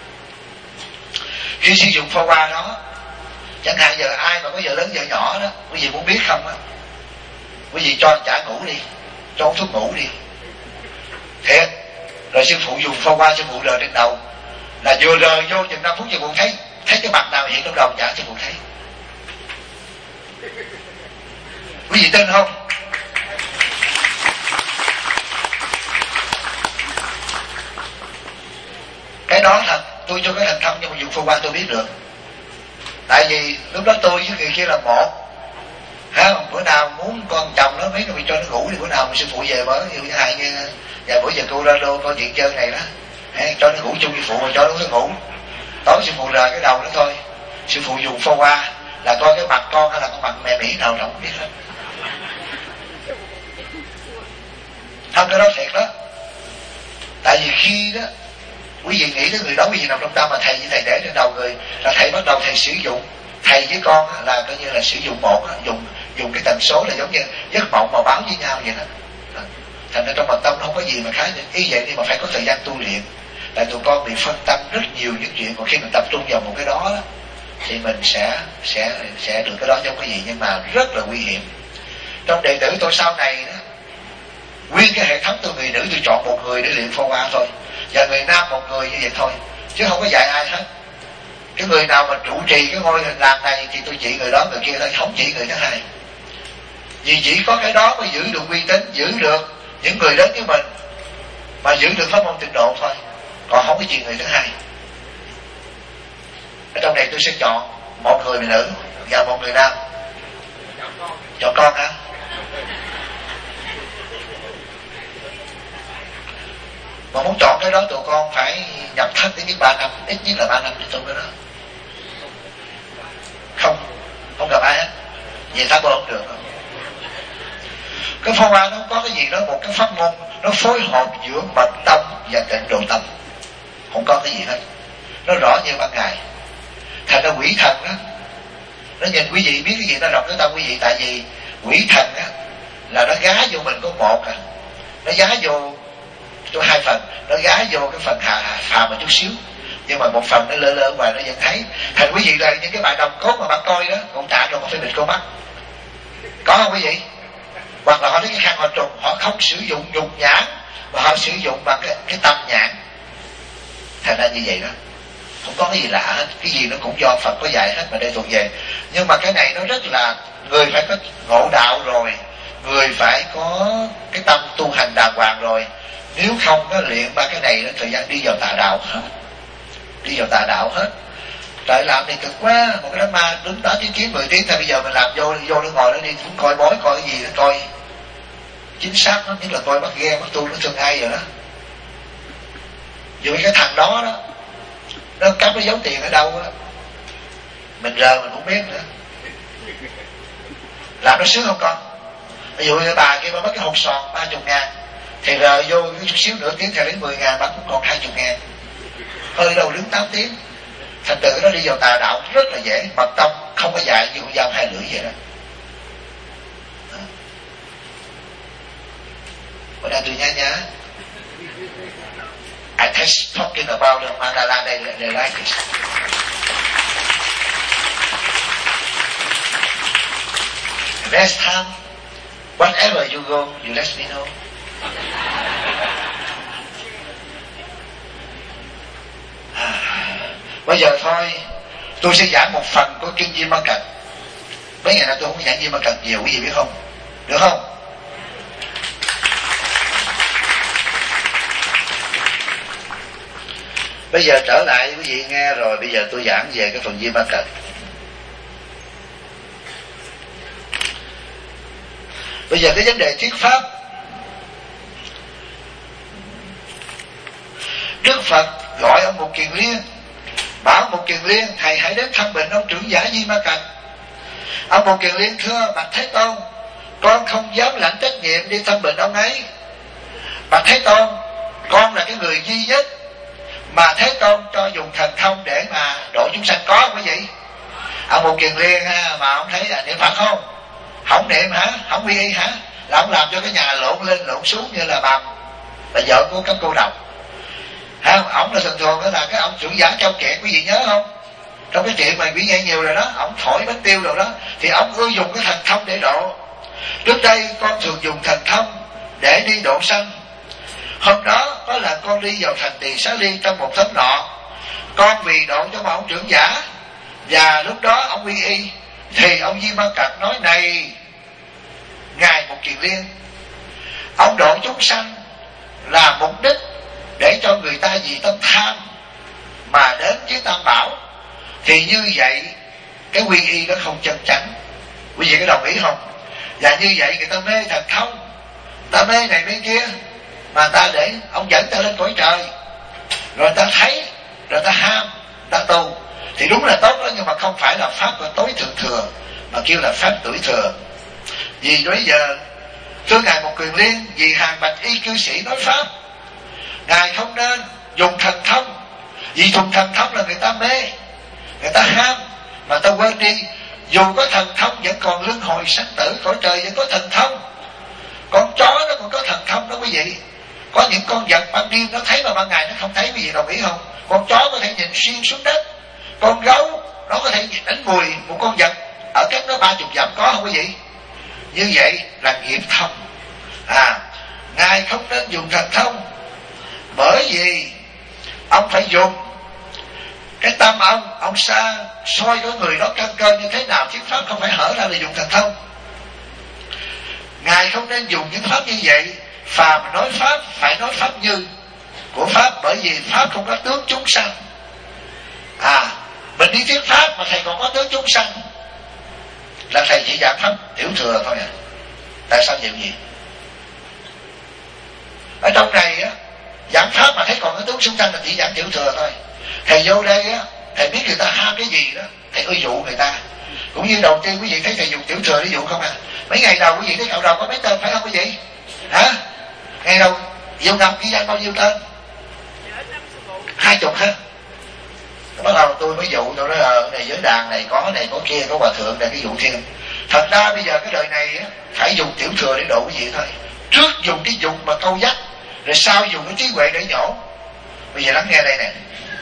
khi sử dụng phô qua đó, chẳng hạn giờ ai mà có vợ lớn vợ nhỏ đó, quý vị muốn biết không á, quý vị cho trả ngủ đi, cho uống thuốc ngủ đi, thiệt. Rồi sư phụ dùng phô qua, sư phụ rờ trên đầu là vừa rờ vô chừng năm phút sư phụ thấy thấy cái mặt nào hiện trong đầu chả sư phụ thấy. Quý vị tin không? Cái đó thật, tôi cho cái thần thông nhưng mà dùng phô qua tôi biết được. Tại vì lúc đó tôi với người kia là một, hả? Bữa nào muốn con chồng nó mấy người cho nó ngủ thì bữa nào mà sư phụ về mới như hai như và bữa giờ cô ra đô coi chuyện chơi này đó, hay cho nó ngủ chung với phụ mà cho nó ngủ. Tối sư phụ rời cái đầu đó thôi, sư phụ dùng phô qua là coi cái mặt con hay là con mặt mẹ Mỹ nào đâu không biết hết. Không, cái đó thiệt đó. Tại vì khi đó quý vị nghĩ tới người đó quý vị nằm trong tâm mà thầy với thầy để trên đầu người là thầy bắt đầu thầy sử dụng, thầy với con là coi như là sử dụng một, dùng dùng cái tần số là giống như giấc mộng mà báo với nhau vậy đó. Thành ra trong mật tông không có gì mà khá ý vậy, nhưng mà phải có thời gian tu luyện. Tại tụi con bị phân tâm rất nhiều những chuyện, còn khi mình tập trung vào một cái đó, đó thì mình sẽ sẽ sẽ được cái đó trong cái gì, nhưng mà rất là nguy hiểm. Trong đệ tử tôi sau này đó, nguyên cái hệ thống tôi người nữ tôi chọn một người để luyện phô qua thôi, và người nam một người như vậy thôi, chứ không có dạy ai hết. Cái người nào mà trụ trì cái ngôi làng này thì tôi chỉ người đó, người kia thôi, không chỉ người thứ hai. Vì chỉ có cái đó mới giữ được uy tín, giữ được những người đến với mình, mà giữ được pháp môn tịnh độ thôi, còn không có chuyện người thứ hai. Ở trong này tôi sẽ chọn một người nữ và một người nam. Chọn con hả? Mà muốn chọn cái đó tụi con phải nhập thất đến ba năm, ít nhất là ba năm để tu cái đó. Không, không gặp ai hết. Vậy ta không được đâu. Cái phô qua nó có cái gì đó, một cái pháp môn nó phối hợp giữa mật tâm và tịnh độ tâm, không có cái gì hết, nó rõ như ban ngày. Thành ra quỷ thần đó, nó nhìn quý vị biết cái gì nó đọc cái tâm quý vị. Tại vì quỷ thần á là nó gá vô mình có một à, nó gá vô tôi hai phần, nó gá vô cái phần hà phàm một chút xíu, nhưng mà một phần nó lơ lơ ngoài nó vẫn thấy. Thành quý vị là những cái bài đồng cốt mà bạn coi đó, cũng trả rồi có phải bịt con mắt, có không quý vị? Hoặc là họ lấy cái khăn họ trùng, họ không sử dụng nhục nhãn mà họ sử dụng bằng cái, cái tâm nhãn. Thành ra như vậy đó, không có cái gì lạ hết, cái gì nó cũng do Phật có dạy hết mà đây thuộc về. Nhưng mà cái này nó rất là, người phải có ngộ đạo rồi, người phải có cái tâm tu hành đàng hoàng rồi. Nếu không có luyện ba cái này, thời gian đi vào tà đạo hết, đi vào tà đạo hết. Trời làm thì cực quá, một cái đám ma đứng đó tiếng kiếm mười tiếng, thôi bây giờ mình làm vô vô nó ngồi nó đi cũng coi bói coi cái gì nó coi chính xác lắm, nhất là coi bắt ghe bắt tu nó thương ai rồi đó. Vì cái thằng đó đó nó cắp nó giấu tiền ở đâu đó, mình rờ mình cũng biết nữa, làm nó sướng không con? Ví dụ như bà kia bà mất cái hột sòn ba chục ngàn, thì rờ vô cái chút xíu nửa tiếng thì lấy mười ngàn, bà cũng còn hai chục ngàn, hơi đâu đứng tám tiếng. Thành tự nó đi vào tà đạo rất là dễ, mật tông không có dạy như con dao hai lưỡi vậy đó. Bữa nay tôi nhá nhá, I test talking about the Mandala, they, they like it. Next time, wherever you go, you let me know. À, bây giờ thôi, Tôi sẽ giảng một phần của kinh Di Ma Cật. Mấy ngày nay tôi không có giảng Di Ma Cật nhiều, quý vị biết không? Được không? Bây giờ trở lại quý vị nghe rồi, bây giờ tôi giảng về cái phần Di Ma Cật. Bây giờ cái vấn đề thuyết pháp, Đức Phật gọi ông Mục Kiền Liên, bảo Mục Kiền Liên thầy hãy đến thăm bệnh ông trưởng giả Di Ma Cật. Ông Mục Kiền Liên thưa Bạch Thế Tôn, con không dám lãnh trách nhiệm đi thăm bệnh ông ấy. Bạch Thế Tôn, con là cái người duy nhất mà Thế Tôn cho dùng thần thông để mà độ chúng sanh, có không quý vị? Ông Mục Kiền Liên ha, mà ông thấy là niệm Phật không? Không niệm hả? Không quy y hả? Là ông làm cho cái nhà lộn lên lộn xuống như là bầm, là vợ của các cô độc. Ha, ông là thường thường đó là cái ông trưởng giả Châu Kiệt, quý vị nhớ không? Trong cái chuyện mà quý nghe nhiều rồi đó, ông thổi bánh tiêu rồi đó, thì ông ưa dùng cái thần thông để độ. Trước đây con thường dùng thần thông để đi độ sanh. Hôm đó có là con đi vào thành Tỳ Xá Ly trong một tấm nọ, con vì độ cho một ông trưởng giả, và lúc đó ông quy y, thì ông Di Ma Cật nói này ngài Mục Kiền Liên, ông độ chúng sanh là mục đích để cho người ta vì tâm tham mà đến với Tam Bảo, thì như vậy cái quy y nó không chân chánh. Quý vị có đồng ý không? Và như vậy người ta mê thần thông, ta mê này mê kia, mà ta để ông dẫn ta lên cõi trời, rồi ta thấy, rồi ta ham, ta tu, thì đúng là tốt đó, nhưng mà không phải là pháp của tối thượng thừa, mà kêu là pháp tuổi thừa. Vì bây giờ thưa ngài Mục Kiền Liên, vì hàng bạch y cư sĩ nói pháp, ngài không nên dùng thần thông. Vì dùng thần thông là người ta mê, người ta ham, mà ta quên đi dù có thần thông vẫn còn luân hồi sanh tử, cõi trời vẫn có thần thông. Con chó nó còn có thần thông đó quý vị. Có những con vật ban đêm nó thấy mà ban ngày nó không thấy, quý vị đồng ý không? Con chó có thể nhìn xuyên xuống đất, con gấu nó có thể đánh mùi một con vật ở cách nó ba chục dặm, có không quý vị? Như vậy là nghiệp thông. À, ngài không nên dùng thần thông, bởi vì ông phải dùng cái tâm ông, ông xa soi cái người đó căn cơ như thế nào, thuyết pháp không phải hở ra là dùng thần thông. Ngài không nên dùng những pháp như vậy. Phàm nói pháp phải nói pháp như của pháp, bởi vì pháp không có tướng chúng sanh. À, mình đi thuyết pháp mà thầy còn có tướng chúng sanh là thầy chỉ giảng pháp tiểu thừa thôi à. Tại sao nhiều gì? Ở trong này á, giảng pháp mà thấy còn có tướng chúng sanh là chỉ giảng tiểu thừa thôi. Thầy vô đây á, thầy biết người ta ham cái gì đó, thầy ưa dụ người ta. Cũng như đầu tiên quý vị thấy thầy dùng tiểu thừa để dụ không à? Mấy ngày đầu quý vị thấy cậu đầu có mấy tên phải không quý vị? Hả? Ngày đầu Diệu Ngọc ghi danh bao nhiêu tên? Hai chục ha. Bắt đầu tôi mới dụ tôi nói là này giới đàn này có này có kia, có hòa thượng này, cái dụ thêm. Thật ra bây giờ cái đời này á, phải dùng tiểu thừa để độ cái gì thôi. Trước dùng cái dụng mà câu dắt, rồi sau dùng cái trí huệ để nhổ. Bây giờ lắng nghe đây nè.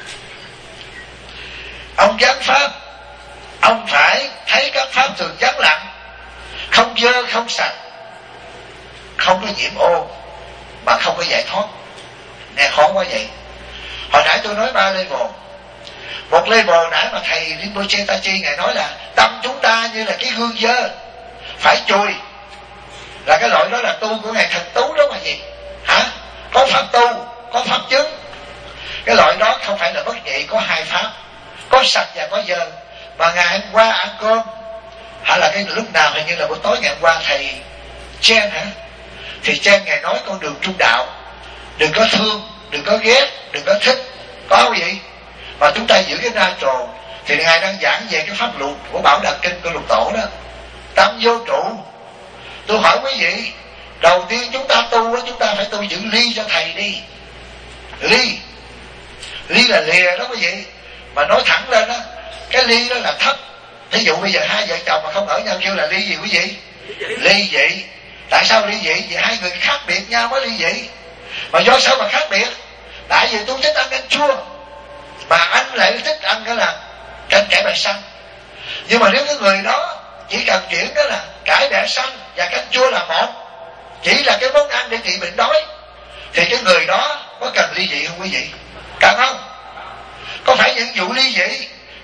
Ông giảng pháp, ông phải thấy các pháp thường vắng lặng, không dơ không sạch, không có nhiễm ô, mà không có giải thoát. Nghe khó quá vậy. Hồi nãy tôi nói ba level. Một level nãy mà thầy Rinpoche Tachi ngài nói là tâm chúng ta như là cái gương dơ, phải chùi. Là cái loại đó là tu của ngài Thần Tú đó mà gì? Hả? Có pháp tu, có pháp chứng. Cái loại đó không phải là bất nhị, có hai pháp, có sạch và có dơ. Mà ngày hôm qua ăn cơm, hay là cái lúc nào, hình như là buổi tối ngày hôm qua thầy Chen hả? Thì Chen ngài nói con đường trung đạo, đừng có thương, đừng có ghét, đừng có thích, có không vậy? Mà chúng ta giữ cái natural. Thì ngài đang giảng về cái pháp luật của Bảo Đàn Kinh của Lục Tổ đó, tâm vô trụ. Tôi hỏi quý vị, đầu tiên chúng ta tu, chúng ta phải tu giữ ly cho thầy đi. Ly ly là lìa đó quý vị. Mà nói thẳng lên đó, cái ly đó là thấp. Ví dụ bây giờ hai vợ chồng mà không ở nhau kêu là ly gì quý vị? Ly dị. Tại sao ly dị? Vì hai người khác biệt nhau mới ly dị. Mà do sao mà khác biệt? Tại vì tôi thích ăn canh chua, mà anh lại thích ăn cái là canh cải bẹ xanh. Nhưng mà nếu cái người đó chỉ cần chuyển đó là cải bẹ xanh và canh chua là một, chỉ là cái món ăn để trị bệnh đói, thì cái người đó có cần ly dị không quý vị? Cần không? Có phải những vụ ly dị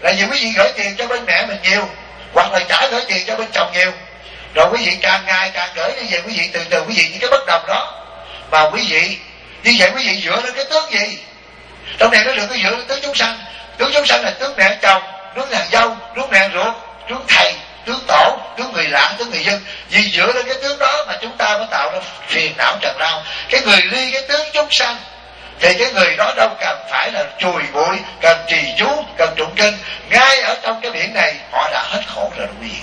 là vì quý vị gửi tiền cho bên mẹ mình nhiều, hoặc là trả gửi tiền cho bên chồng nhiều, rồi quý vị càng ngày càng gửi như vậy, quý vị từ từ quý vị những cái bất đồng đó mà quý vị như vậy quý vị dựa lên cái tướng gì? Trong này nó được cái dựa lên tướng chúng sanh. Tướng chúng sanh là tướng mẹ chồng, tướng nàng dâu, tướng mẹ ruột, tướng thầy, tướng tổ, tướng người lạ, tướng người dân. Vì dựa lên cái tướng đó mà chúng ta mới tạo ra phiền não trần đau. Cái người ly cái tướng chúng sanh thì cái người đó đâu cần phải là chùi bụi, cần trì chú, cần tụng kinh. Ngay ở trong cái biển này họ đã hết khổ rồi quý vị.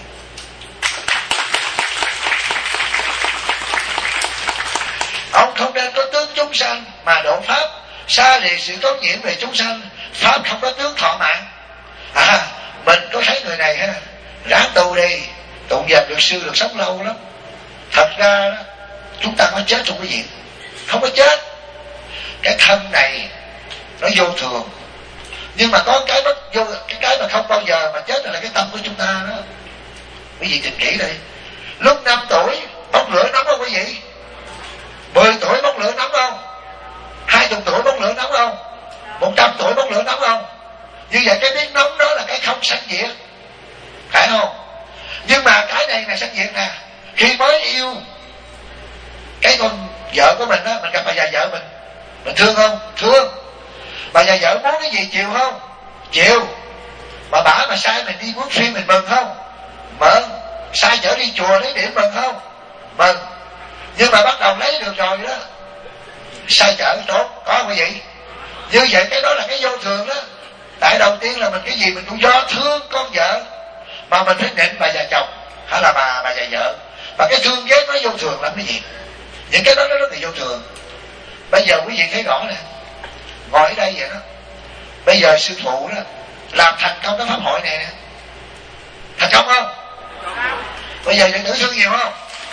Ông không nên có tướng chúng sanh mà độ pháp, xa lìa sự tốn nhiễm về chúng sanh. Pháp không có tướng thọ mạng. À, mình có thấy người này ha, ráng tu đi, tụng dần được sư được sống lâu lắm. Thật ra đó, chúng ta có chết trong cái gì? Không có chết. Cái thân này nó vô thường, nhưng mà có cái bất vô, cái cái mà không bao giờ mà chết là cái tâm của chúng ta đó. Quý vị nhìn kỹ đi. Lúc năm tuổi bốc lửa nóng không quý vị? Mười tuổi bốc lửa nóng không? Hai chục tuổi bốc lửa nóng không? Một trăm tuổi bốc lửa nóng không? Như vậy cái biết nóng đó là cái không sanh diệt, phải không? Nhưng mà cái này là sanh diệt nè. Khi mới yêu cái con vợ của mình đó, mình gặp bà già vợ mình, mình thương không? Thương. Bà già vợ muốn cái gì chịu không? Chịu. Bà bả mà sai mình đi muốn phim mình mừng không? Mừng. Sai chở đi chùa lấy điểm mừng không? Mừng. Nhưng mà bắt đầu lấy được rồi đó, sai chở tốt, có quý vị. Như vậy cái đó là cái vô thường đó. Tại đầu tiên là mình cái gì mình cũng do thương con vợ mà mình phải nịnh bà già chồng hay là bà bà già vợ. Và cái thương ghét nó vô thường lắm cái gì. Những cái đó nó rất là vô thường. Bây giờ quý vị thấy rõ nè, ngồi ở đây vậy đó, bây giờ sư phụ đó làm thành công cái pháp hội này nè, thành công không? Bây giờ đệ tử thương nhiều không?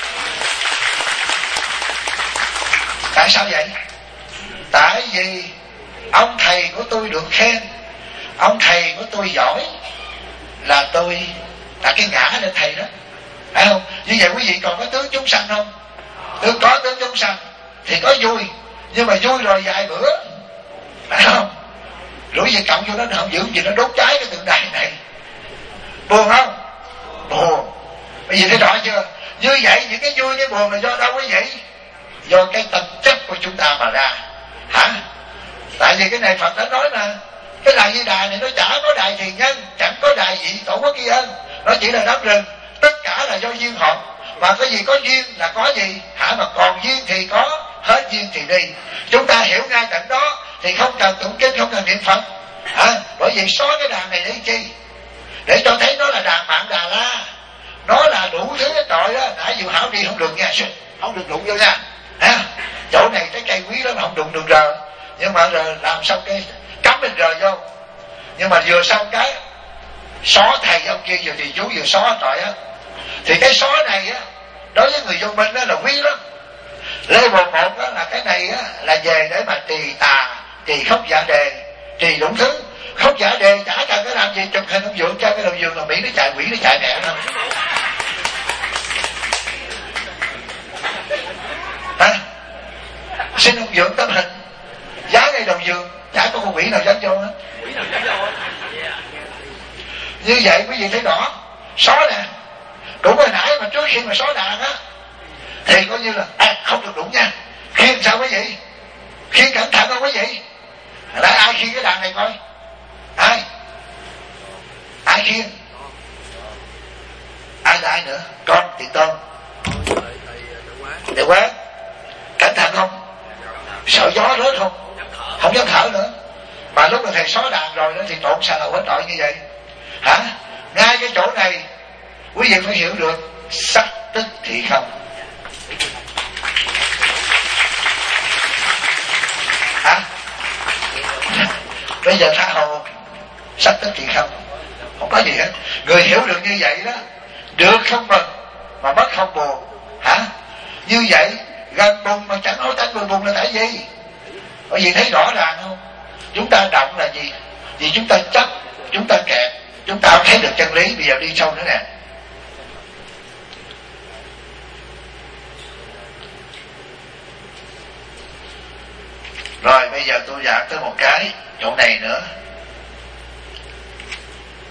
Tại sao vậy? Tại vì ông thầy của tôi được khen, ông thầy của tôi giỏi, là tôi là cái ngã lên thầy đó, phải không? Như vậy quý vị còn có tướng chúng sanh không? Tướng có tướng chúng sanh thì có vui, nhưng mà vui rồi vài bữa, phải không? Rồi gì cộng vô nó không giữ gì, nó đốt cháy cái tượng đài này, buồn không? Buồn. Bây giờ thấy rõ chưa? Như vậy những cái vui cái buồn là do đâu quý vị? Do cái tâm chất của chúng ta mà ra, hả? Tại vì cái này Phật đã nói là cái Đại Di Đà này nó chả có đại thiền nhân, chẳng có đại vị tổ quốc tri ân, nó chỉ là đám rừng. Tất cả là do duyên hợp, mà cái gì có duyên là có gì, hả? Mà còn duyên thì có, hết duyên thì đi. Chúng ta hiểu ngay tận đó thì không cần tụng kinh, không cần niệm Phật, hả? Bởi vì xóa cái đàn này để chi? Để cho thấy nó là đàn mạng Đà La, nó là đủ thứ hết trọi đó. Nãy dù Hảo đi không được nha, không được đụng vô nha, hả? Chỗ này cái cây quý lắm, không đụng được rờ, nhưng mà rồi làm xong cái cắm mình rờ vô. Nhưng mà vừa xong cái xóa thầy ông kia vừa thì chú vừa xóa trọi á, thì cái xóa này á đối với người vô minh đó là quý lắm. Level một đó là cái này á là về để mà trì tà, trì khóc dạ đề, trì đủ thứ. Khóc dạ đề chả cần cái làm gì, chụp hình ông dượng cho cái đầu giường là Mỹ nó chạy, quỷ nó chạy mẹ thôi. Hả? Xin ông dượng tấm hình giá ngay đầu giường, chả có con quỷ nào dám vô hết. Như vậy quý vị thấy rõ, xóa nè. Đúng hồi nãy mà trước khi mà xóa đàn á thì coi như là à, không được đụng nha. Khiêng sao quý vị? Khiêng cẩn thận không quý vị? Lại ai khiêng cái đàn này coi? Ai? Ai khiêng? Ai là ai nữa? Con Tiền Tôn. Để quán. Cẩn thận không? Sợ gió rớt không? Không dám thở nữa. Mà lúc mà thầy xóa đàn rồi đó thì trộn xà lầu hết trọi như vậy, hả? Ngay cái chỗ này quý vị phải hiểu được sắc tức thì không, hả? Bây giờ tha hồ sắc tức thì không, không có gì hết. Người hiểu được như vậy đó, được không mừng mà mất không buồn, hả? Như vậy gần bùng mà chẳng nói tánh buồn buồn là tại gì? Bởi vì thấy rõ ràng không? Chúng ta động là gì? Vì chúng ta chấp, chúng ta kẹt, chúng ta không thấy được chân lý. Bây giờ đi sâu nữa nè. Rồi bây giờ tôi giảng tới một cái chỗ này nữa.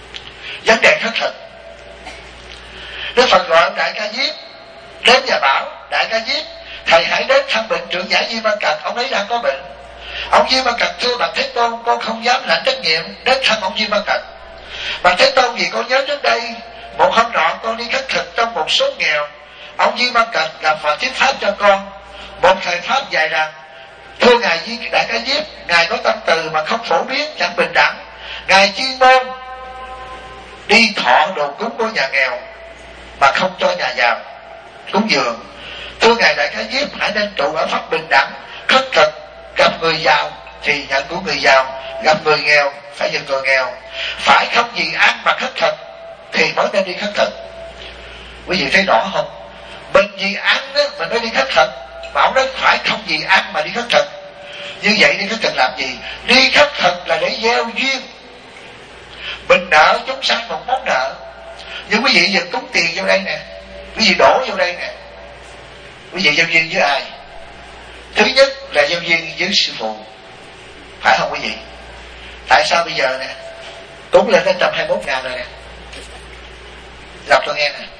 vấn đề khất thực. Đức Phật gọi ông Đại Ca Diếp đến và bảo: Đại Ca Diếp, thầy hãy đến thăm bệnh trưởng giả Di Ma Cật, ông ấy đang có bệnh. Ông Di Ma Cật thưa Bạch Thế Tôn, con không dám lãnh trách nhiệm đến thăm ông Di Ma Cật. Bạch Thế Tôn, vì con nhớ trước đây một hôm nọ con đi khất thực trong một số nghèo, ông Di Ma Cật làm Phật thuyết pháp cho con. Một thời pháp dạy rằng: thưa ngài Di Đại Ca Diếp, ngài có tâm từ mà không phổ biến, chẳng bình đẳng. Ngài chuyên môn đi thọ đồ cúng của nhà nghèo mà không cho nhà giàu cúng dường. Thưa ngài Đại Ca Diếp, hãy nên trụ ở pháp bình đẳng, khất thực, gặp người giàu thì nhận của người giàu, gặp người nghèo phải nhận người nghèo, phải không gì ăn mà khất thực thì mới nên đi khất thực. Quý vị thấy rõ không? Mình gì ăn đó mình mới đi khất thực, mà ông nói phải không gì ăn mà đi khất thực. Như vậy đi khất thực làm gì? Đi khất thực là để gieo duyên. Mình nợ chúng sanh một món nợ. Nhưng quý vị giờ cúng tiền vô đây nè, quý vị đổ vô đây nè, quý vị gieo duyên với ai? Thứ nhất là gieo duyên với sư phụ, phải không quý vị? Tại sao bây giờ nè cúng lên đến một trăm hai mươi mốt ngàn rồi nè, đọc cho nghe nè.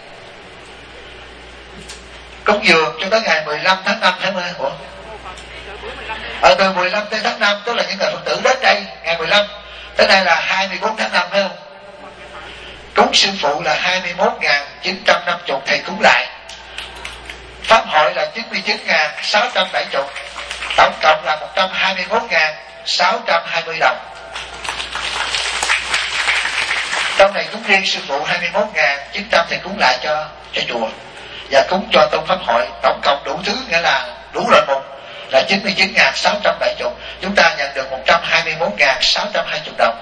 Cúng dường cho tới ngày mười lăm tháng năm tháng mười. Ủa? Ở từ mười lăm tới tháng năm, tức là những người Phật tử đến đây ngày mười lăm tới đây là hai mươi bốn tháng năm, phải không? Cúng sư phụ là hai mươi mốt nghìn chín trăm năm mươi, thầy cúng lại. Pháp hội là chín mươi chín nghìn sáu trăm bảy mươi, tổng cộng là một trăm hai mươi mốt nghìn sáu trăm hai mươi đồng. Trong này cúng riêng sư phụ hai mươi mốt nghìn chín trăm thì cúng lại cho cho chùa và cúng cho tông pháp hội, tổng cộng đủ thứ nghĩa là đủ loại mục là chín mươi chín nghìn sáu trăm bảy mươi. Chúng ta nhận được một trăm hai mươi mốt nghìn sáu trăm hai mươi đồng.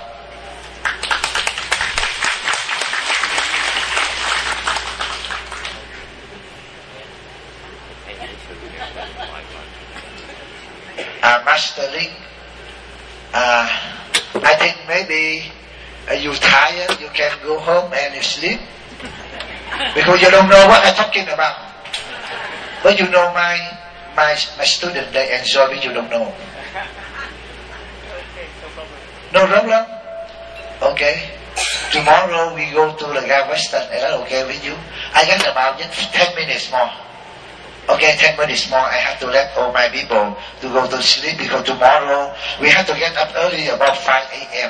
Uh, Master Link, uh, I think maybe uh, you tired, you can go home and you sleep because you don't know what I'm talking about. But you know my my my student, they enjoy, but you don't know. No problem. Okay. Tomorrow we go to the Ga Western. Is that okay with you? I got about just ten minutes more. Okay, ten minutes more. I have to let all my people to go to sleep because tomorrow we have to get up early, about five a.m.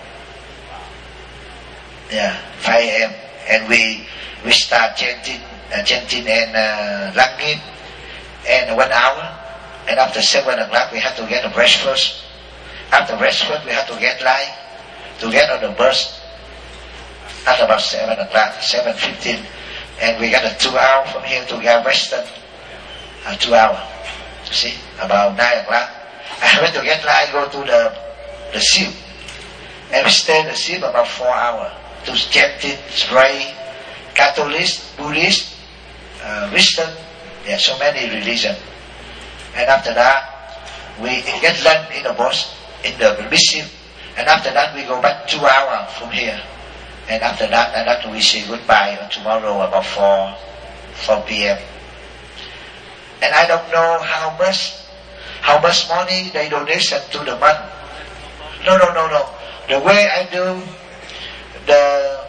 Yeah, five a.m. and we we start chanting, uh, chanting and uh, langit, and one hour. And after seven o'clock, we have to get a breakfast. After breakfast, we have to get light to get on the bus. At about seven o'clock, seven fifteen, and we got a two hour from here to Ga Western. Uh, two hour. See, about nine o'clock, I went to get light, go to the the ship, and we stay in the ship about four hours to chanting, pray, Catholic, Buddhist, uh, Christian, yeah, so many religion. And after that, we get lunch in the bus, in the ship, and after that we go back two hours from here. And after that, and after we say goodbye on tomorrow about four, four p.m. And I don't know how much, how much money they donation to the month. No, no, no, no. The way I do the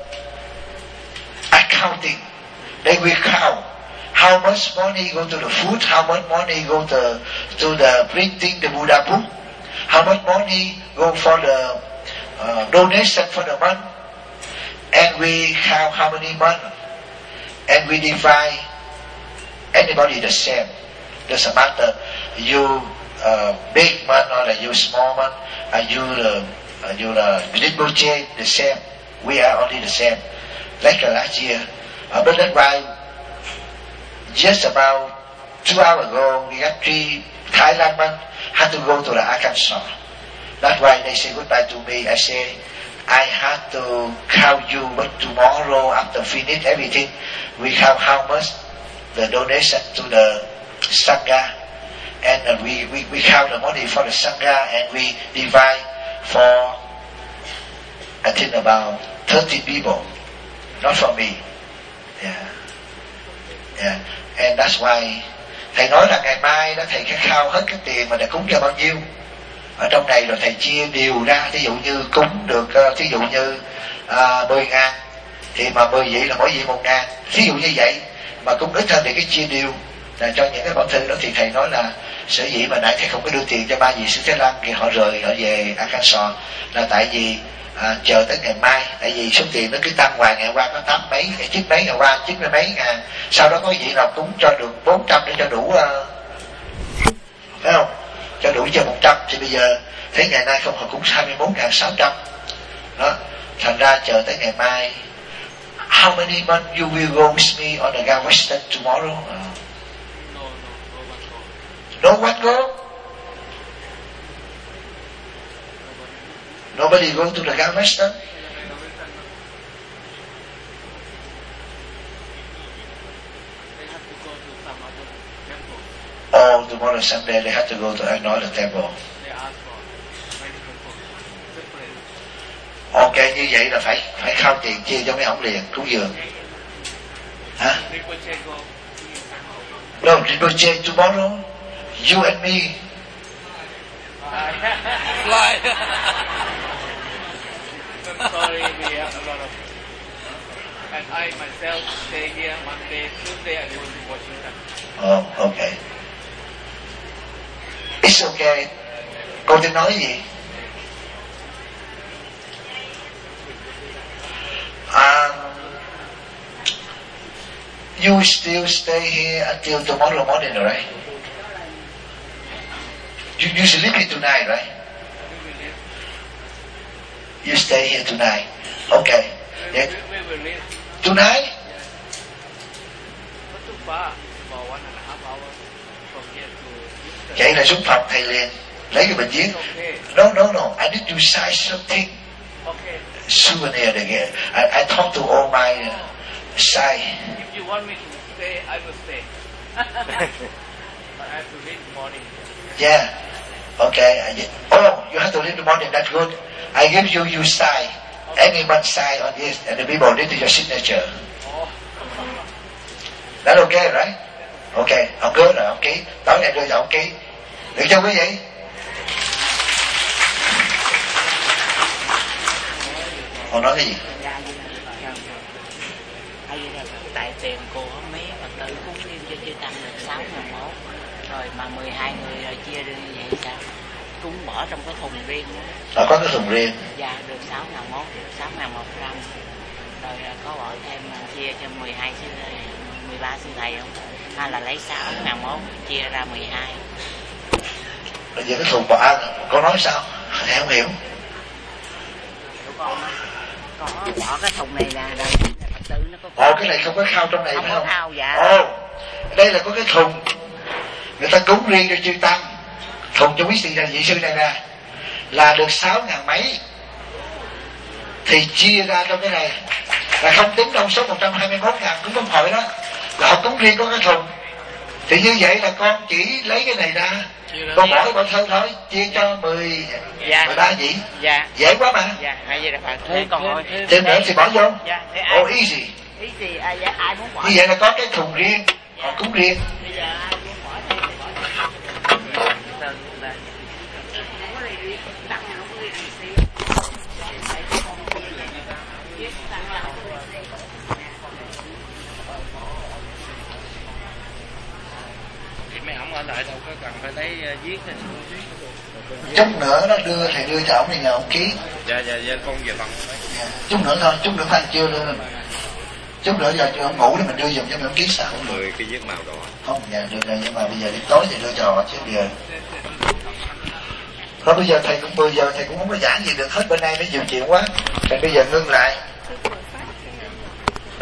accounting, they will count how much money go to the food, how much money go to to the printing the Buddha book, how much money go for the uh, donation for the month, and we count how many months, and we divide anybody the same. Doesn't matter you uh, big man or you small man, are you the uh, you the little change the same. We are only the same. Like uh, last year, uh, but that's why just about two hours ago we got three Thailand man had to go to the Arkansas. That's why they say goodbye to me. I say I have to count you, but tomorrow after finish everything, we count how much the donation to the Sangha, and uh, we, we, we count the money for the Sangha, and we divide for I think about thirty people, not for me. Yeah, yeah, and that's why thầy nói là ngày mai đó thầy sẽ khao hết cái tiền mà để cúng cho bao nhiêu ở trong này rồi thầy chia đều ra. Ví dụ như cúng được, ví dụ như uh, mười ngàn thì mà mười vị là mỗi vị một ngàn, ví dụ như vậy mà cũng ít hơn thì cái chia đều là cho những cái bản thư đó. Thì thầy nói là sở dĩ mà nãy thầy không có đưa tiền cho ba vị sư Thế Lăng thì họ rời họ về Arkansas là tại vì à, chờ tới ngày mai, tại vì số tiền nó cứ tăng hoài, ngày qua có tám mấy, chín mấy, ngày qua chín mươi mấy ngàn, sau đó có vị nào cũng cho được bốn trăm để cho đủ uh, phải không, cho đủ cho một trăm, thì bây giờ thấy ngày nay không, họ cũng hai mươi bốn ngàn sáu trăm đó, thành ra chờ tới ngày mai. How many months you will go with me on the Galveston tomorrow? No one go. Nobody go to the Galveston. Oh, tomorrow Sunday they have to go to another temple. Ok, như vậy là phải phải khao tiền chia cho mấy ông liền cúng dường. Hả? No, Ricochet tomorrow. You and me. Fly. Sorry, we have a lot of. And I myself stay here Monday, Tuesday I go to Washington. Oh, okay. It's okay. Cô tính nói gì? Um, you still stay here until tomorrow morning, right? You, you sleep here tonight, right? You stay here tonight. Okay. Yeah. Tonight? Vậy là xuống phòng thầy liền lấy cái bệnh viết. No, no, no. I need to sign something. Souvenir again. I, I talk to all my uh, side. If you want me to stay, I will stay. But I have to leave in the morning. Yeah. Okay. I, oh, you have to leave in the morning. That's good. I give you you sign. Anyone sign on this, and the people need your signature. That's okay, right? Okay. Ông cứ rồi, ông ký. Tối nay đưa cho ông ký. Được chưa quý vị? Ông nói cái gì? Tại tiền của mấy Phật tử cúng riêng cho chư tăng được sáu ngàn mốt, rồi mà mười hai người rồi chia đi như vậy sao? Cúng bỏ trong cái thùng riêng đó. Họ có cái thùng riêng. Dạ, được sáu ngàn mốt, sáu ngàn một trăm. Rồi có bỏ thêm chia cho mười hai sư, mười ba sư thầy không? Hay là lấy sáu ngàn mốt chia ra mười hai. Bây giờ cái thùng bỏ ăn, có nói sao? Em không hiểu. Có, có bỏ cái thùng này là rồi Phật tử nó có. Ồ, cái này không có khao trong này không phải có không? khao, dạ. Ồ, đây là có cái thùng người ta cúng riêng cho chư tăng. Thùng cho quý vị là vị sư này nè là được sáu ngàn mấy, thì chia ra trong cái này là không tính trong số một trăm hai mươi mốt ngàn cúng công hội đó, là họ cúng riêng có cái thùng. Thì như vậy là con chỉ lấy cái này ra, con bỏ cái bản thân thôi, chia cho mười, dạ. mười ba vị. Dạ. Dễ quá mà. Dạ, hay vậy là phải thế còn thôi. Thêm nữa thì bỏ vô. Dạ, thế ai? Oh, easy. Easy, à, dạ, ai muốn bỏ. Như vậy là có cái thùng riêng, họ cúng riêng. Bây giờ ai muốn bỏ thêm thì bỏ thêm. Từ là tặng không có gì xíu. Mấy ổng ở lại đâu có cần phải lấy viết hay Chút nữa nó đưa thầy đưa cho ổng thì nhờ ổng ký. Dạ dạ dạ con về phòng. Dạ. Chút nữa thôi, chút nữa thầy chưa đưa. Chút nữa giờ cho ổng ngủ để mình đưa giùm cho ổng ký sao? mười cái viết màu đỏ. Không, dạ được rồi, nhưng mà bây giờ đến tối thì đưa cho họ chứ bây giờ. Thôi bây giờ thầy cũng mười giờ thầy cũng không có giảng gì được hết, bên nay nó nhiều chuyện quá. Thì bây giờ ngưng lại.